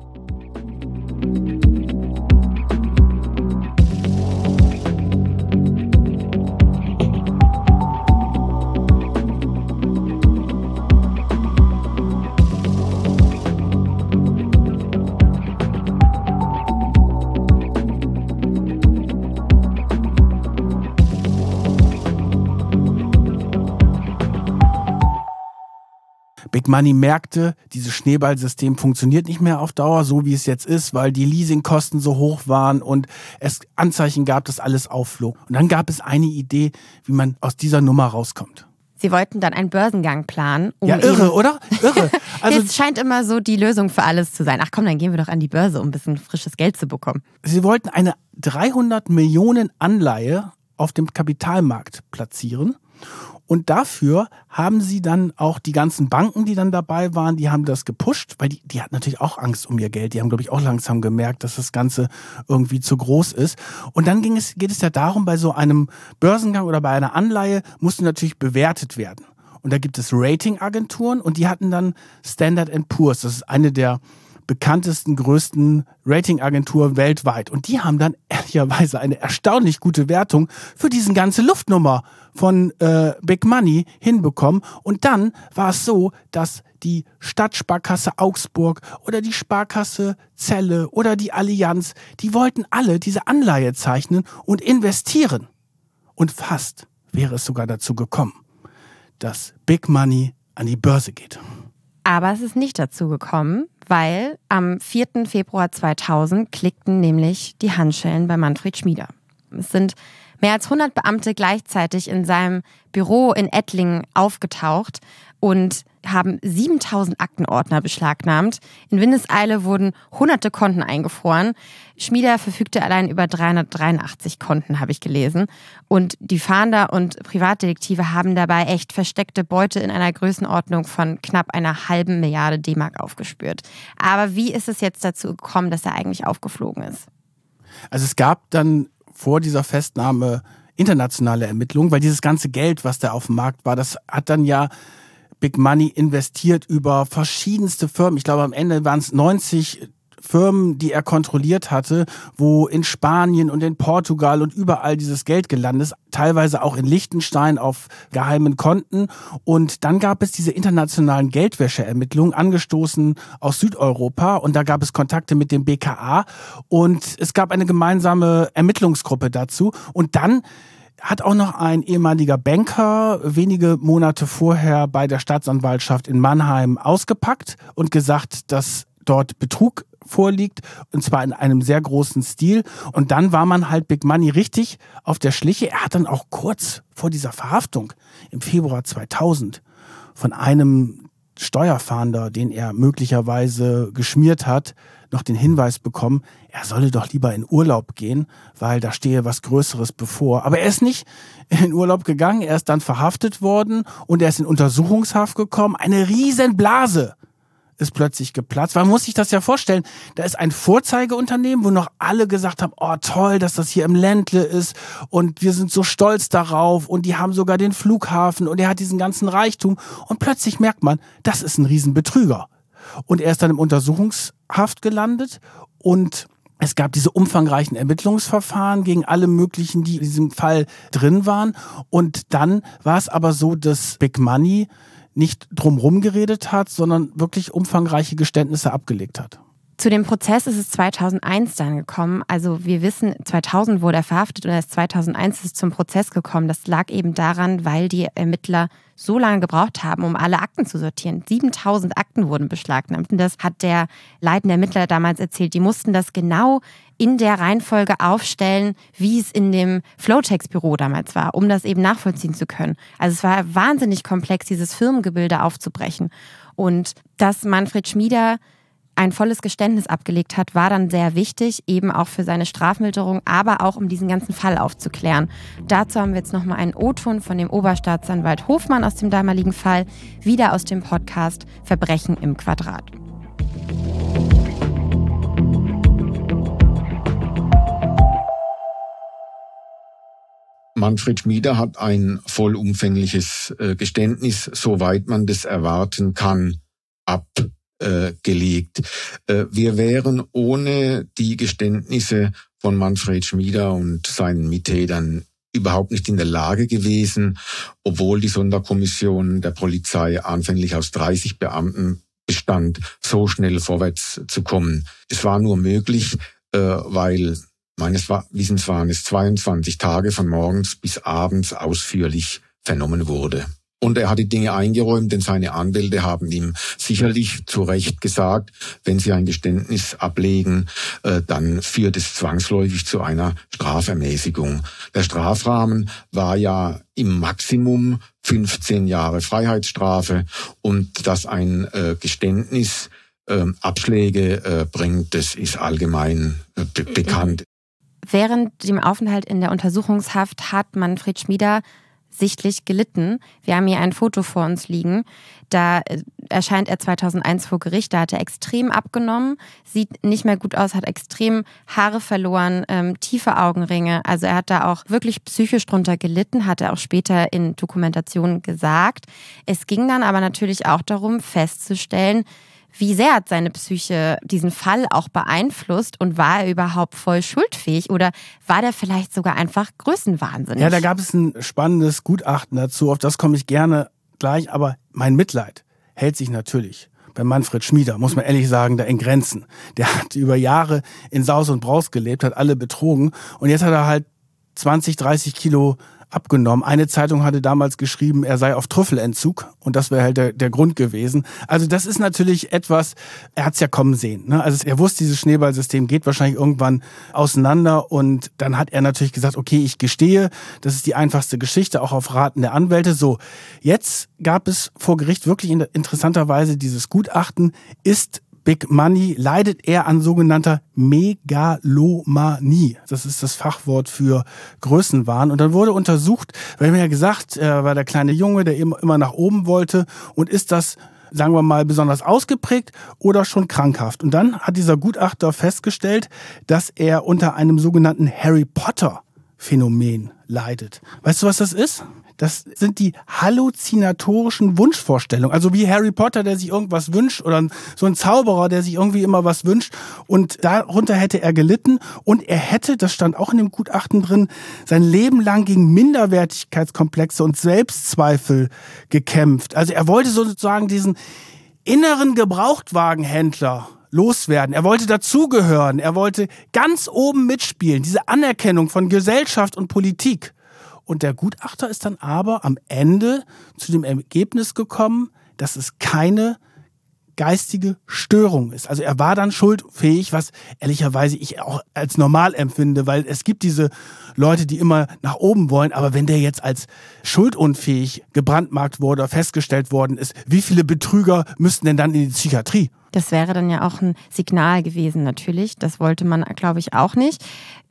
Big Money merkte, dieses Schneeballsystem funktioniert nicht mehr auf Dauer, so wie es jetzt ist, weil die Leasingkosten so hoch waren und es Anzeichen gab, dass alles aufflog. Und dann gab es eine Idee, wie man aus dieser Nummer rauskommt. Sie wollten dann einen Börsengang planen. Um ja, irre, oder? Irre. Also es scheint immer so die Lösung für alles zu sein. Ach komm, dann gehen wir doch an die Börse, um ein bisschen frisches Geld zu bekommen. Sie wollten eine dreihundert Millionen Anleihe auf dem Kapitalmarkt platzieren. Und dafür haben sie dann auch die ganzen Banken, die dann dabei waren, die haben das gepusht, weil die, die hatten natürlich auch Angst um ihr Geld. Die haben, glaube ich, auch langsam gemerkt, dass das Ganze irgendwie zu groß ist. Und dann ging es, geht es ja darum, bei so einem Börsengang oder bei einer Anleihe musste natürlich bewertet werden. Und da gibt es Ratingagenturen und die hatten dann Standard and Poor's. Das ist eine der bekanntesten, größten Ratingagenturen weltweit. Und die haben dann ehrlicherweise eine erstaunlich gute Wertung für diesen ganze Luftnummer von äh, Big Money hinbekommen. Und dann war es so, dass die Stadtsparkasse Augsburg oder die Sparkasse Celle oder die Allianz, die wollten alle diese Anleihe zeichnen und investieren. Und fast wäre es sogar dazu gekommen, dass Big Money an die Börse geht. Aber es ist nicht dazu gekommen, weil am vierten Februar zweitausend klickten nämlich die Handschellen bei Manfred Schmieder. Es sind mehr als hundert Beamte gleichzeitig in seinem Büro in Ettlingen aufgetaucht und haben siebentausend Aktenordner beschlagnahmt. In Windeseile wurden hunderte Konten eingefroren. Schmieder verfügte allein über dreihundertdreiundachtzig Konten, habe ich gelesen. Und die Fahnder und Privatdetektive haben dabei echt versteckte Beute in einer Größenordnung von knapp einer halben Milliarde D-Mark aufgespürt. Aber wie ist es jetzt dazu gekommen, dass er eigentlich aufgeflogen ist? Also es gab dann vor dieser Festnahme internationale Ermittlungen, weil dieses ganze Geld, was da auf dem Markt war, das hat dann ja Big Money investiert über verschiedenste Firmen. Ich glaube, am Ende waren es neunzig Firmen, die er kontrolliert hatte, wo in Spanien und in Portugal und überall dieses Geld gelandet ist, teilweise auch in Liechtenstein auf geheimen Konten. Und dann gab es diese internationalen Geldwäscheermittlungen, angestoßen aus Südeuropa. Und da gab es Kontakte mit dem B K A und es gab eine gemeinsame Ermittlungsgruppe dazu. Und dann hat auch noch ein ehemaliger Banker wenige Monate vorher bei der Staatsanwaltschaft in Mannheim ausgepackt und gesagt, dass dort Betrug vorliegt, und zwar in einem sehr großen Stil. Und dann war man halt Big Money richtig auf der Schliche. Er hat dann auch kurz vor dieser Verhaftung im Februar zweitausend von einem Steuerfahnder, den er möglicherweise geschmiert hat, noch den Hinweis bekommen, er solle doch lieber in Urlaub gehen, weil da stehe was Größeres bevor. Aber er ist nicht in Urlaub gegangen, er ist dann verhaftet worden und er ist in Untersuchungshaft gekommen. Eine riesen Blase ist plötzlich geplatzt. Man muss sich das ja vorstellen, da ist ein Vorzeigeunternehmen, wo noch alle gesagt haben, oh toll, dass das hier im Ländle ist und wir sind so stolz darauf und die haben sogar den Flughafen und er hat diesen ganzen Reichtum und plötzlich merkt man, das ist ein Riesenbetrüger. Und er ist dann im Untersuchungshaft gelandet und Es gab diese umfangreichen Ermittlungsverfahren gegen alle möglichen, die in diesem Fall drin waren. Und dann war es aber so, dass Big Money nicht drumherum geredet hat, sondern wirklich umfangreiche Geständnisse abgelegt hat. Zu dem Prozess ist es zweitausendeins dann gekommen. Also wir wissen, zweitausend wurde er verhaftet und erst zweitausendeins ist es zum Prozess gekommen. Das lag eben daran, weil die Ermittler so lange gebraucht haben, um alle Akten zu sortieren. siebentausend Akten wurden beschlagnahmt. Und das hat der leitende Ermittler damals erzählt. Die mussten das genau in der Reihenfolge aufstellen, wie es in dem Flowtex-Büro damals war, um das eben nachvollziehen zu können. Also es war wahnsinnig komplex, dieses Firmengebilde aufzubrechen. Und dass Manfred Schmieder ein volles Geständnis abgelegt hat, war dann sehr wichtig, eben auch für seine Strafmilderung, aber auch um diesen ganzen Fall aufzuklären. Dazu haben wir jetzt nochmal einen O-Ton von dem Oberstaatsanwalt Hofmann aus dem damaligen Fall, wieder aus dem Podcast Verbrechen im Quadrat. Manfred Schmieder hat ein vollumfängliches äh, Geständnis, soweit man das erwarten kann, ab gelegt. Wir wären ohne die Geständnisse von Manfred Schmieder und seinen Mittätern überhaupt nicht in der Lage gewesen, obwohl die Sonderkommission der Polizei anfänglich aus dreißig Beamten bestand, so schnell vorwärts zu kommen. Es war nur möglich, weil meines Wissens waren es zweiundzwanzig Tage von morgens bis abends ausführlich vernommen wurde. Und er hat die Dinge eingeräumt, denn seine Anwälte haben ihm sicherlich zu Recht gesagt, wenn sie ein Geständnis ablegen, dann führt es zwangsläufig zu einer Strafermäßigung. Der Strafrahmen war ja im Maximum fünfzehn Jahre Freiheitsstrafe und dass ein Geständnis Abschläge bringt, das ist allgemein be- bekannt. Während dem Aufenthalt in der Untersuchungshaft hat Manfred Schmieder sichtlich gelitten. Wir haben hier ein Foto vor uns liegen. Da erscheint er zweitausendeins vor Gericht. Da hat er extrem abgenommen, sieht nicht mehr gut aus, hat extrem Haare verloren, ähm, tiefe Augenringe. Also er hat da auch wirklich psychisch drunter gelitten, hat er auch später in Dokumentationen gesagt. Es ging dann aber natürlich auch darum, festzustellen, wie sehr hat seine Psyche diesen Fall auch beeinflusst und war er überhaupt voll schuldfähig oder war der vielleicht sogar einfach größenwahnsinnig? Ja, da gab es ein spannendes Gutachten dazu, auf das komme ich gerne gleich, aber mein Mitleid hält sich natürlich bei Manfred Schmieder, muss man ehrlich sagen, da in Grenzen. Der hat über Jahre in Saus und Braus gelebt, hat alle betrogen und jetzt hat er halt zwanzig, dreißig Kilo abgenommen. Eine Zeitung hatte damals geschrieben, er sei auf Trüffelentzug und das wäre halt der, der Grund gewesen. Also das ist natürlich etwas, er hat es ja kommen sehen. Ne? Also er wusste, dieses Schneeballsystem geht wahrscheinlich irgendwann auseinander und dann hat er natürlich gesagt, okay, ich gestehe, das ist die einfachste Geschichte, auch auf Raten der Anwälte. So, jetzt gab es vor Gericht wirklich interessanterweise dieses Gutachten, ist Big Money, leidet er an sogenannter Megalomanie. Das ist das Fachwort für Größenwahn. Und dann wurde untersucht, weil wir ja gesagt, er war der kleine Junge, der immer nach oben wollte. Und ist das, sagen wir mal, besonders ausgeprägt oder schon krankhaft? Und dann hat dieser Gutachter festgestellt, dass er unter einem sogenannten Harry Potter Phänomen leidet. Weißt du, was das ist? Das sind die halluzinatorischen Wunschvorstellungen. Also wie Harry Potter, der sich irgendwas wünscht oder so ein Zauberer, der sich irgendwie immer was wünscht. Und darunter hätte er gelitten und er hätte, das stand auch in dem Gutachten drin, sein Leben lang gegen Minderwertigkeitskomplexe und Selbstzweifel gekämpft. Also er wollte sozusagen diesen inneren Gebrauchtwagenhändler loswerden. Er wollte dazugehören. Er wollte ganz oben mitspielen. Diese Anerkennung von Gesellschaft und Politik. Und der Gutachter ist dann aber am Ende zu dem Ergebnis gekommen, dass es keine geistige Störung ist. Also er war dann schuldfähig, was ehrlicherweise ich auch als normal empfinde, weil es gibt diese Leute, die immer nach oben wollen, aber wenn der jetzt als schuldunfähig gebrandmarkt wurde oder festgestellt worden ist, wie viele Betrüger müssten denn dann in die Psychiatrie? Das wäre dann ja auch ein Signal gewesen natürlich. Das wollte man, glaube ich, auch nicht.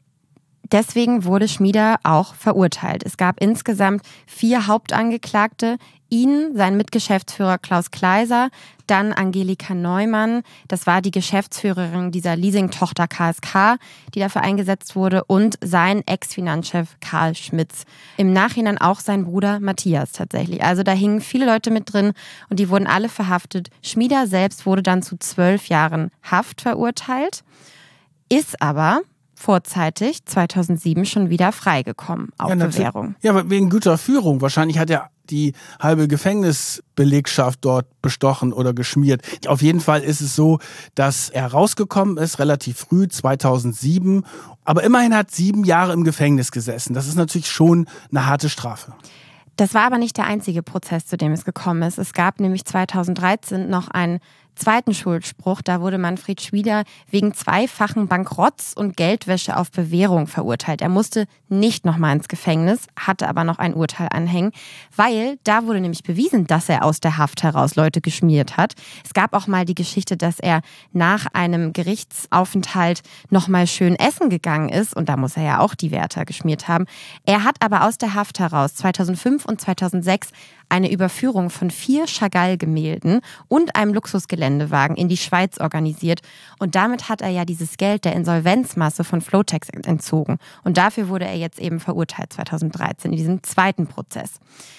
Deswegen wurde Schmieder auch verurteilt. Es gab insgesamt vier Hauptangeklagte. Ihn, sein Mitgeschäftsführer Klaus Kleiser, dann Angelika Neumann, das war die Geschäftsführerin dieser Leasing-Tochter K S K, die dafür eingesetzt wurde, und sein Ex-Finanzchef Karl Schmitz. Im Nachhinein auch sein Bruder Matthias tatsächlich. Also da hingen viele Leute mit drin und die wurden alle verhaftet. Schmieder selbst wurde dann zu zwölf Jahren Haft verurteilt. ist aber vorzeitig zweitausendsieben schon wieder freigekommen auf ja, Bewährung. Ja, aber wegen guter Führung. Wahrscheinlich hat er die halbe Gefängnisbelegschaft dort bestochen oder geschmiert. Auf jeden Fall ist es so, dass er rausgekommen ist, relativ früh, zweitausendsieben. Aber immerhin hat sieben Jahre im Gefängnis gesessen. Das ist natürlich schon eine harte Strafe. Das war aber nicht der einzige Prozess, zu dem es gekommen ist. Es gab nämlich zweitausenddreizehn noch einen zweiten Schuldspruch. Da wurde Manfred Schmieder wegen zweifachen Bankrotts und Geldwäsche auf Bewährung verurteilt. Er musste nicht nochmal ins Gefängnis, hatte aber noch ein Urteil anhängen, weil da wurde nämlich bewiesen, dass er aus der Haft heraus Leute geschmiert hat. Es gab auch mal die Geschichte, dass er nach einem Gerichtsaufenthalt nochmal schön essen gegangen ist und da muss er ja auch die Wärter geschmiert haben. Er hat aber aus der Haft heraus zweitausendfünf und zweitausendsechs eine Überführung von vier Chagall-Gemälden und einem Luxusgeländewagen in die Schweiz organisiert. Und damit hat er ja dieses Geld der Insolvenzmasse von Flotex entzogen. Und dafür wurde er jetzt eben verurteilt zweitausenddreizehn in diesem zweiten Prozess.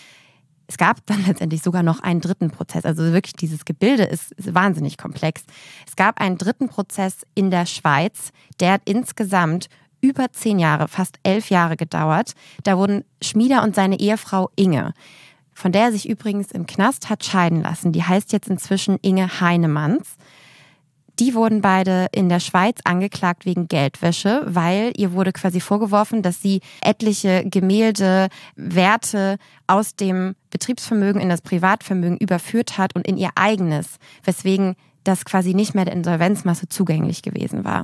Es gab dann letztendlich sogar noch einen dritten Prozess. Also wirklich dieses Gebilde ist, ist wahnsinnig komplex. Es gab einen dritten Prozess in der Schweiz, der hat insgesamt über zehn Jahre, fast elf Jahre gedauert. Da wurden Schmieder und seine Ehefrau Inge, von der er sich übrigens im Knast hat scheiden lassen. Die heißt jetzt inzwischen Inge Heinemanns. Die wurden beide in der Schweiz angeklagt wegen Geldwäsche, weil ihr wurde quasi vorgeworfen, dass sie etliche Gemälde, Werte aus dem Betriebsvermögen in das Privatvermögen überführt hat und in ihr eigenes, weswegen das quasi nicht mehr der Insolvenzmasse zugänglich gewesen war.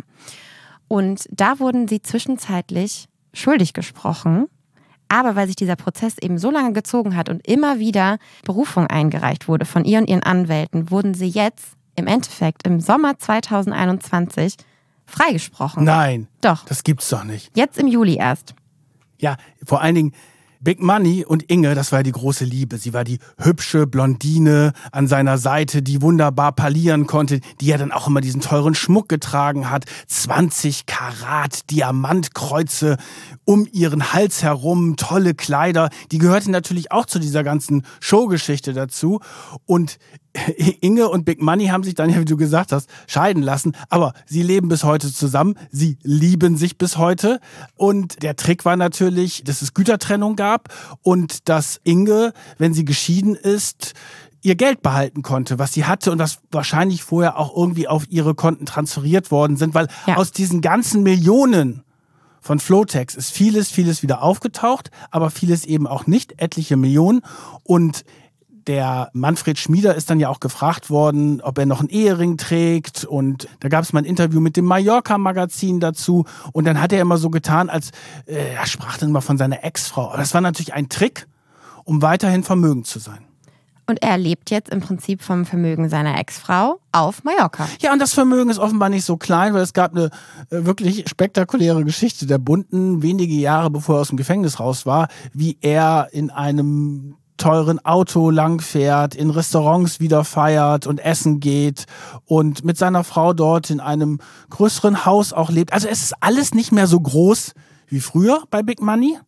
Und da wurden sie zwischenzeitlich schuldig gesprochen. Aber weil sich dieser Prozess eben so lange gezogen hat und immer wieder Berufung eingereicht wurde von ihr und ihren Anwälten, wurden sie jetzt im Endeffekt im Sommer zweitausendeinundzwanzig freigesprochen. Nein, doch. Das gibt's doch nicht. Jetzt im Juli erst. Ja, vor allen Dingen Big Money und Inge, das war die große Liebe. Sie war die hübsche Blondine an seiner Seite, die wunderbar parlieren konnte, die ja dann auch immer diesen teuren Schmuck getragen hat. zwanzig Karat Diamantkreuze um ihren Hals herum, tolle Kleider. Die gehörten natürlich auch zu dieser ganzen Showgeschichte dazu. Und Inge und Big Money haben sich dann, ja, wie du gesagt hast, scheiden lassen. Aber sie leben bis heute zusammen. Sie lieben sich bis heute. Und der Trick war natürlich, dass es Gütertrennung gab und dass Inge, wenn sie geschieden ist, ihr Geld behalten konnte, was sie hatte und was wahrscheinlich vorher auch irgendwie auf ihre Konten transferiert worden sind. Weil ja, aus diesen ganzen Millionen von Flotex ist vieles, vieles wieder aufgetaucht, aber vieles eben auch nicht, etliche Millionen. Und der Manfred Schmieder ist dann ja auch gefragt worden, ob er noch einen Ehering trägt. Und da gab es mal ein Interview mit dem Mallorca-Magazin dazu. Und dann hat er immer so getan, als äh, er sprach dann mal von seiner Ex-Frau. Aber das war natürlich ein Trick, um weiterhin vermögend zu sein. Und er lebt jetzt im Prinzip vom Vermögen seiner Ex-Frau auf Mallorca. Ja, und das Vermögen ist offenbar nicht so klein, weil es gab eine äh, wirklich spektakuläre Geschichte der Bunten, wenige Jahre bevor er aus dem Gefängnis raus war, wie er in einem teuren Auto langfährt, in Restaurants wieder feiert und essen geht und mit seiner Frau dort in einem größeren Haus auch lebt. Also es ist alles nicht mehr so groß wie früher bei Big Money,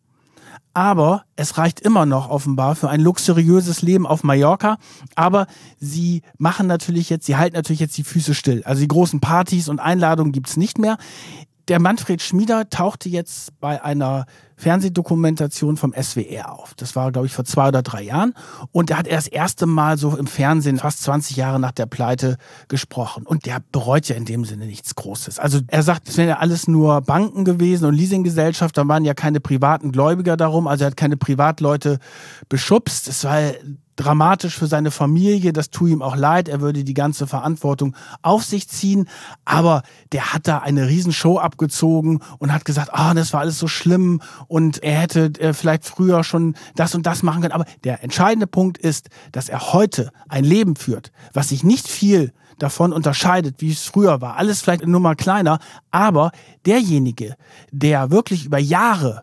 aber es reicht immer noch offenbar für ein luxuriöses Leben auf Mallorca. Aber sie machen natürlich jetzt, sie halten natürlich jetzt die Füße still. Also die großen Partys und Einladungen gibt's nicht mehr. Der Manfred Schmieder tauchte jetzt bei einer Fernsehdokumentation vom S W R auf. Das war, glaube ich, vor zwei oder drei Jahren. Und er hat erst das erste Mal so im Fernsehen fast zwanzig Jahre nach der Pleite gesprochen. Und der bereut ja in dem Sinne nichts Großes. Also er sagt, es wären ja alles nur Banken gewesen und Leasinggesellschaft. Da waren ja keine privaten Gläubiger darum. Also er hat keine Privatleute beschubst. Es war dramatisch für seine Familie, das tut ihm auch leid, er würde die ganze Verantwortung auf sich ziehen, aber der hat da eine Riesenshow abgezogen und hat gesagt, ah, oh, das war alles so schlimm und er hätte äh, vielleicht früher schon das und das machen können, aber der entscheidende Punkt ist, dass er heute ein Leben führt, was sich nicht viel davon unterscheidet, wie es früher war, alles vielleicht nur mal kleiner, aber derjenige, der wirklich über Jahre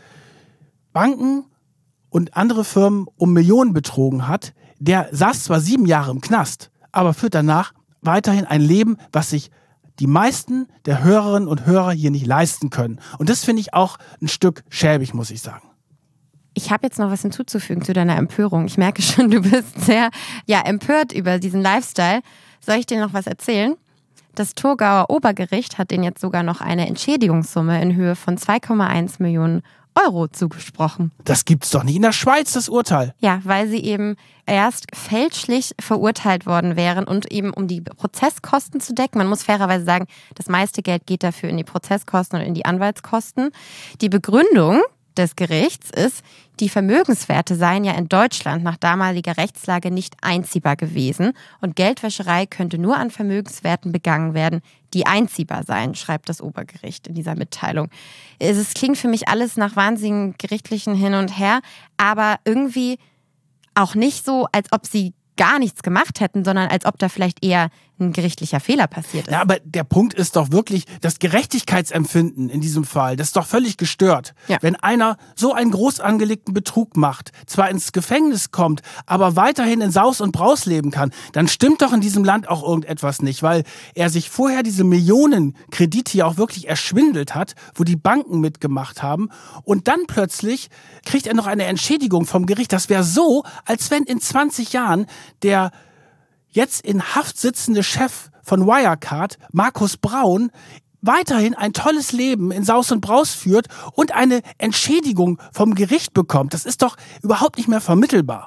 Banken und andere Firmen um Millionen betrogen hat, der saß zwar sieben Jahre im Knast, aber führt danach weiterhin ein Leben, was sich die meisten der Hörerinnen und Hörer hier nicht leisten können. Und das finde ich auch ein Stück schäbig, muss ich sagen. Ich habe jetzt noch was hinzuzufügen zu deiner Empörung. Ich merke schon, du bist sehr ja, empört über diesen Lifestyle. Soll ich dir noch was erzählen? Das Thurgauer Obergericht hat denen jetzt sogar noch eine Entschädigungssumme in Höhe von zwei Komma eins Millionen Euro zugesprochen. Das gibt's doch nicht. In der Schweiz das Urteil. Ja, weil sie eben erst fälschlich verurteilt worden wären und eben um die Prozesskosten zu decken. Man muss fairerweise sagen, das meiste Geld geht dafür in die Prozesskosten und in die Anwaltskosten. Die Begründung des Gerichts ist, die Vermögenswerte seien ja in Deutschland nach damaliger Rechtslage nicht einziehbar gewesen und Geldwäscherei könnte nur an Vermögenswerten begangen werden, die einziehbar seien, schreibt das Obergericht in dieser Mitteilung. Es klingt für mich alles nach wahnsinnigen gerichtlichen Hin und Her, aber irgendwie auch nicht so, als ob sie gar nichts gemacht hätten, sondern als ob da vielleicht eher ein gerichtlicher Fehler passiert ist. Ja, aber der Punkt ist doch wirklich, das Gerechtigkeitsempfinden in diesem Fall, das ist doch völlig gestört. Ja. Wenn einer so einen groß angelegten Betrug macht, zwar ins Gefängnis kommt, aber weiterhin in Saus und Braus leben kann, dann stimmt doch in diesem Land auch irgendetwas nicht, weil er sich vorher diese Millionenkredite ja auch wirklich erschwindelt hat, wo die Banken mitgemacht haben und dann plötzlich kriegt er noch eine Entschädigung vom Gericht. Das wäre so, als wenn in zwanzig Jahren der jetzt in Haft sitzende Chef von Wirecard, Markus Braun, weiterhin ein tolles Leben in Saus und Braus führt und eine Entschädigung vom Gericht bekommt. Das ist doch überhaupt nicht mehr vermittelbar.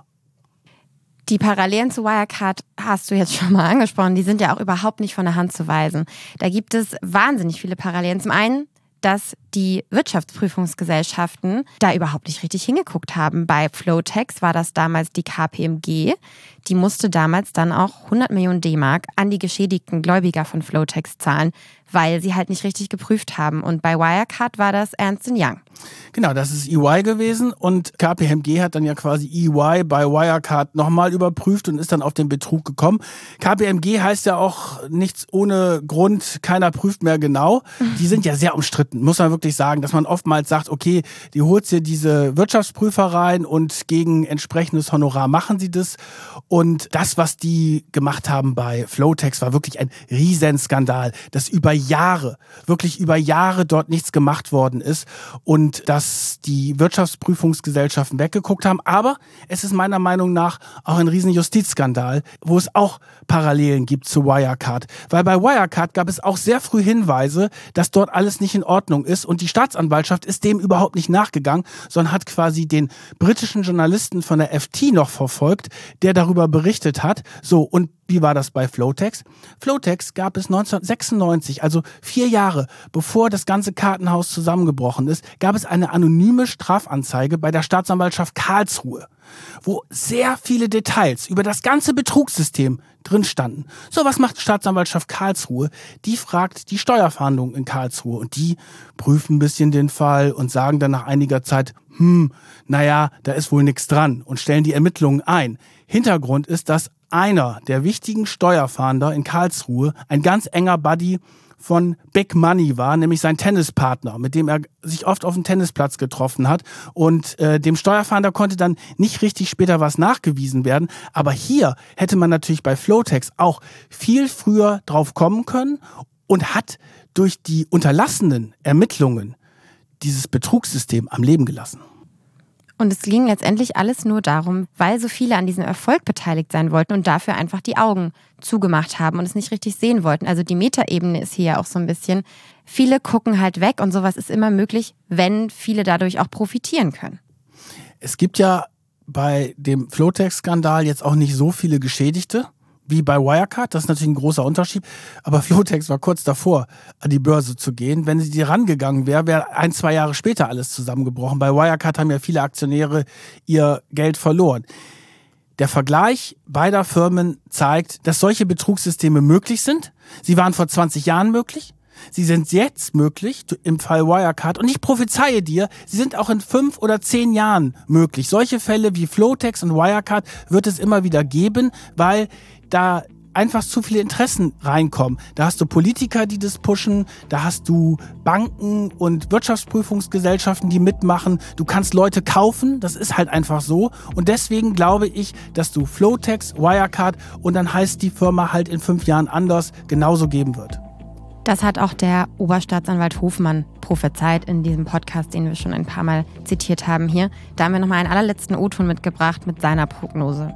Die Parallelen zu Wirecard hast du jetzt schon mal angesprochen. Die sind ja auch überhaupt nicht von der Hand zu weisen. Da gibt es wahnsinnig viele Parallelen. Zum einen, dass die Wirtschaftsprüfungsgesellschaften da überhaupt nicht richtig hingeguckt haben. Bei Flotex war das damals die K P M G. Die musste damals dann auch hundert Millionen D-Mark an die geschädigten Gläubiger von Flotex zahlen, weil sie halt nicht richtig geprüft haben. Und bei Wirecard war das Ernst und Young. Genau, das ist E Y gewesen und K P M G hat dann ja quasi E Y bei Wirecard nochmal überprüft und ist dann auf den Betrug gekommen. K P M G heißt ja auch nichts ohne Grund, keiner prüft mehr genau. Die sind ja sehr umstritten, muss man wirklich sagen, dass man oftmals sagt, okay, die holt sie diese Wirtschaftsprüfer rein und gegen entsprechendes Honorar machen sie das. Und das, was die gemacht haben bei Flotex, war wirklich ein Riesenskandal, dass über Jahre, wirklich über Jahre dort nichts gemacht worden ist und dass die Wirtschaftsprüfungsgesellschaften weggeguckt haben. Aber es ist meiner Meinung nach auch ein riesen Justizskandal, wo es auch Parallelen gibt zu Wirecard. Weil bei Wirecard gab es auch sehr früh Hinweise, dass dort alles nicht in Ordnung ist und die Staatsanwaltschaft ist dem überhaupt nicht nachgegangen, sondern hat quasi den britischen Journalisten von der F T noch verfolgt, der darüber berichtet hat. So, und wie war das bei Flotex? Flotex gab es neunzehnhundertsechsundneunzig, also vier Jahre bevor das ganze Kartenhaus zusammengebrochen ist, gab es eine anonyme Strafanzeige bei der Staatsanwaltschaft Karlsruhe, wo sehr viele Details über das ganze Betrugssystem drin standen. So, was macht die Staatsanwaltschaft Karlsruhe? Die fragt die Steuerfahndung in Karlsruhe und die prüfen ein bisschen den Fall und sagen dann nach einiger Zeit, hm, naja, da ist wohl nichts dran und stellen die Ermittlungen ein. Hintergrund ist, dass einer der wichtigen Steuerfahnder in Karlsruhe ein ganz enger Buddy von Big Money war, nämlich sein Tennispartner, mit dem er sich oft auf dem Tennisplatz getroffen hat. Und äh, dem Steuerfahnder konnte dann nicht richtig später was nachgewiesen werden. Aber hier hätte man natürlich bei Flotex auch viel früher drauf kommen können und hat durch die unterlassenen Ermittlungen dieses Betrugssystem am Leben gelassen. Und es ging letztendlich alles nur darum, weil so viele an diesem Erfolg beteiligt sein wollten und dafür einfach die Augen zugemacht haben und es nicht richtig sehen wollten. Also die Metaebene ist hier ja auch so ein bisschen, viele gucken halt weg und sowas ist immer möglich, wenn viele dadurch auch profitieren können. Es gibt ja bei dem Flotex-Skandal jetzt auch nicht so viele Geschädigte wie bei Wirecard, das ist natürlich ein großer Unterschied, aber Flotex war kurz davor, an die Börse zu gehen. Wenn sie die rangegangen wäre, wäre ein, zwei Jahre später alles zusammengebrochen. Bei Wirecard haben ja viele Aktionäre ihr Geld verloren. Der Vergleich beider Firmen zeigt, dass solche Betrugssysteme möglich sind. Sie waren vor zwanzig Jahren möglich. Sie sind jetzt möglich, im Fall Wirecard. Und ich prophezeie dir, sie sind auch in fünf oder zehn Jahren möglich. Solche Fälle wie Flotex und Wirecard wird es immer wieder geben, weil da einfach zu viele Interessen reinkommen. Da hast du Politiker, die das pushen, da hast du Banken und Wirtschaftsprüfungsgesellschaften, die mitmachen. Du kannst Leute kaufen, das ist halt einfach so. Und deswegen glaube ich, dass du Flotex, Wirecard und dann heißt die Firma halt in fünf Jahren anders genauso geben wird. Das hat auch der Oberstaatsanwalt Hofmann prophezeit in diesem Podcast, den wir schon ein paar Mal zitiert haben hier. Da haben wir nochmal einen allerletzten O-Ton mitgebracht mit seiner Prognose.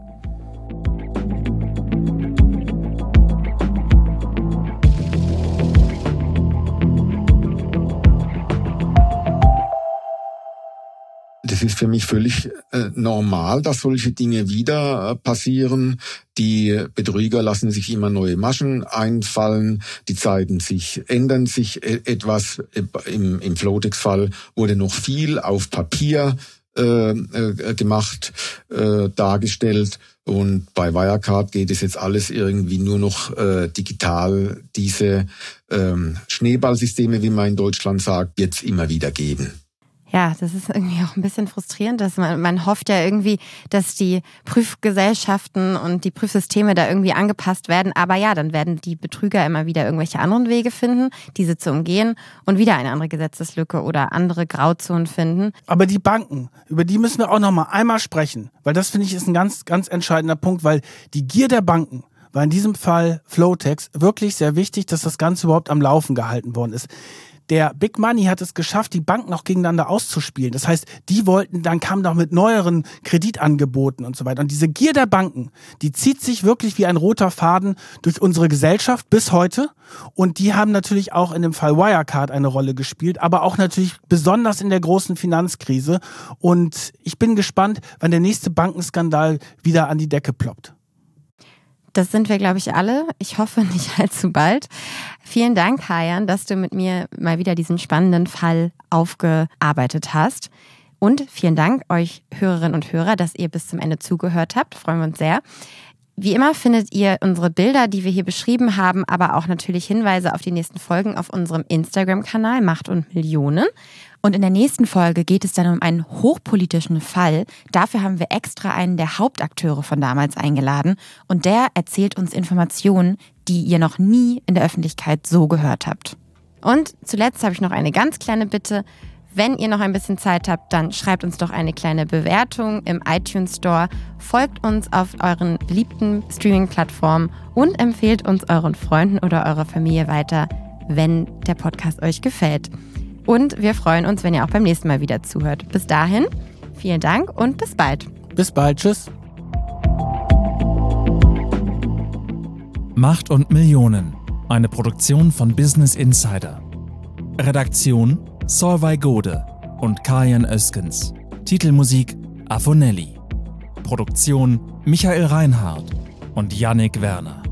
das ist für mich völlig äh, normal, dass solche Dinge wieder äh, passieren. Die Betrüger lassen sich immer neue Maschen einfallen, die Zeiten sich ändern sich e- etwas. Im, im Flotex-Fall wurde noch viel auf Papier äh, äh, gemacht, äh, dargestellt. Und bei Wirecard geht es jetzt alles irgendwie nur noch äh, digital. Diese ähm, Schneeballsysteme, wie man in Deutschland sagt, wird es immer wieder geben. Ja, das ist irgendwie auch ein bisschen frustrierend, dass man, man hofft ja irgendwie, dass die Prüfgesellschaften und die Prüfsysteme da irgendwie angepasst werden. Aber ja, dann werden die Betrüger immer wieder irgendwelche anderen Wege finden, diese zu umgehen und wieder eine andere Gesetzeslücke oder andere Grauzonen finden. Aber die Banken, über die müssen wir auch noch mal einmal sprechen, weil das, finde ich, ist ein ganz, ganz entscheidender Punkt, weil die Gier der Banken war in diesem Fall Flotex wirklich sehr wichtig, dass das Ganze überhaupt am Laufen gehalten worden ist. Der Big Money hat es geschafft, die Banken auch gegeneinander auszuspielen. Das heißt, die wollten, dann kamen noch mit neueren Kreditangeboten und so weiter. Und diese Gier der Banken, die zieht sich wirklich wie ein roter Faden durch unsere Gesellschaft bis heute. Und die haben natürlich auch in dem Fall Wirecard eine Rolle gespielt, aber auch natürlich besonders in der großen Finanzkrise. Und ich bin gespannt, wann der nächste Bankenskandal wieder an die Decke ploppt. Das sind wir, glaube ich, alle. Ich hoffe nicht allzu bald. Vielen Dank, Kajan, dass du mit mir mal wieder diesen spannenden Fall aufgearbeitet hast. Und vielen Dank euch Hörerinnen und Hörer, dass ihr bis zum Ende zugehört habt. Freuen wir uns sehr. Wie immer findet ihr unsere Bilder, die wir hier beschrieben haben, aber auch natürlich Hinweise auf die nächsten Folgen auf unserem Instagram-Kanal Macht und Millionen. Und in der nächsten Folge geht es dann um einen hochpolitischen Fall. Dafür haben wir extra einen der Hauptakteure von damals eingeladen. Und der erzählt uns Informationen, die ihr noch nie in der Öffentlichkeit so gehört habt. Und zuletzt habe ich noch eine ganz kleine Bitte. Wenn ihr noch ein bisschen Zeit habt, dann schreibt uns doch eine kleine Bewertung im iTunes Store, folgt uns auf euren beliebten Streaming-Plattformen und empfehlt uns euren Freunden oder eurer Familie weiter, wenn der Podcast euch gefällt. Und wir freuen uns, wenn ihr auch beim nächsten Mal wieder zuhört. Bis dahin, vielen Dank und bis bald. Bis bald, tschüss. Macht und Millionen, eine Produktion von Business Insider. Redaktion Solveig Gode und Kajan Öskens. Titelmusik Afonelli. Produktion Michael Reinhardt und Yannick Werner.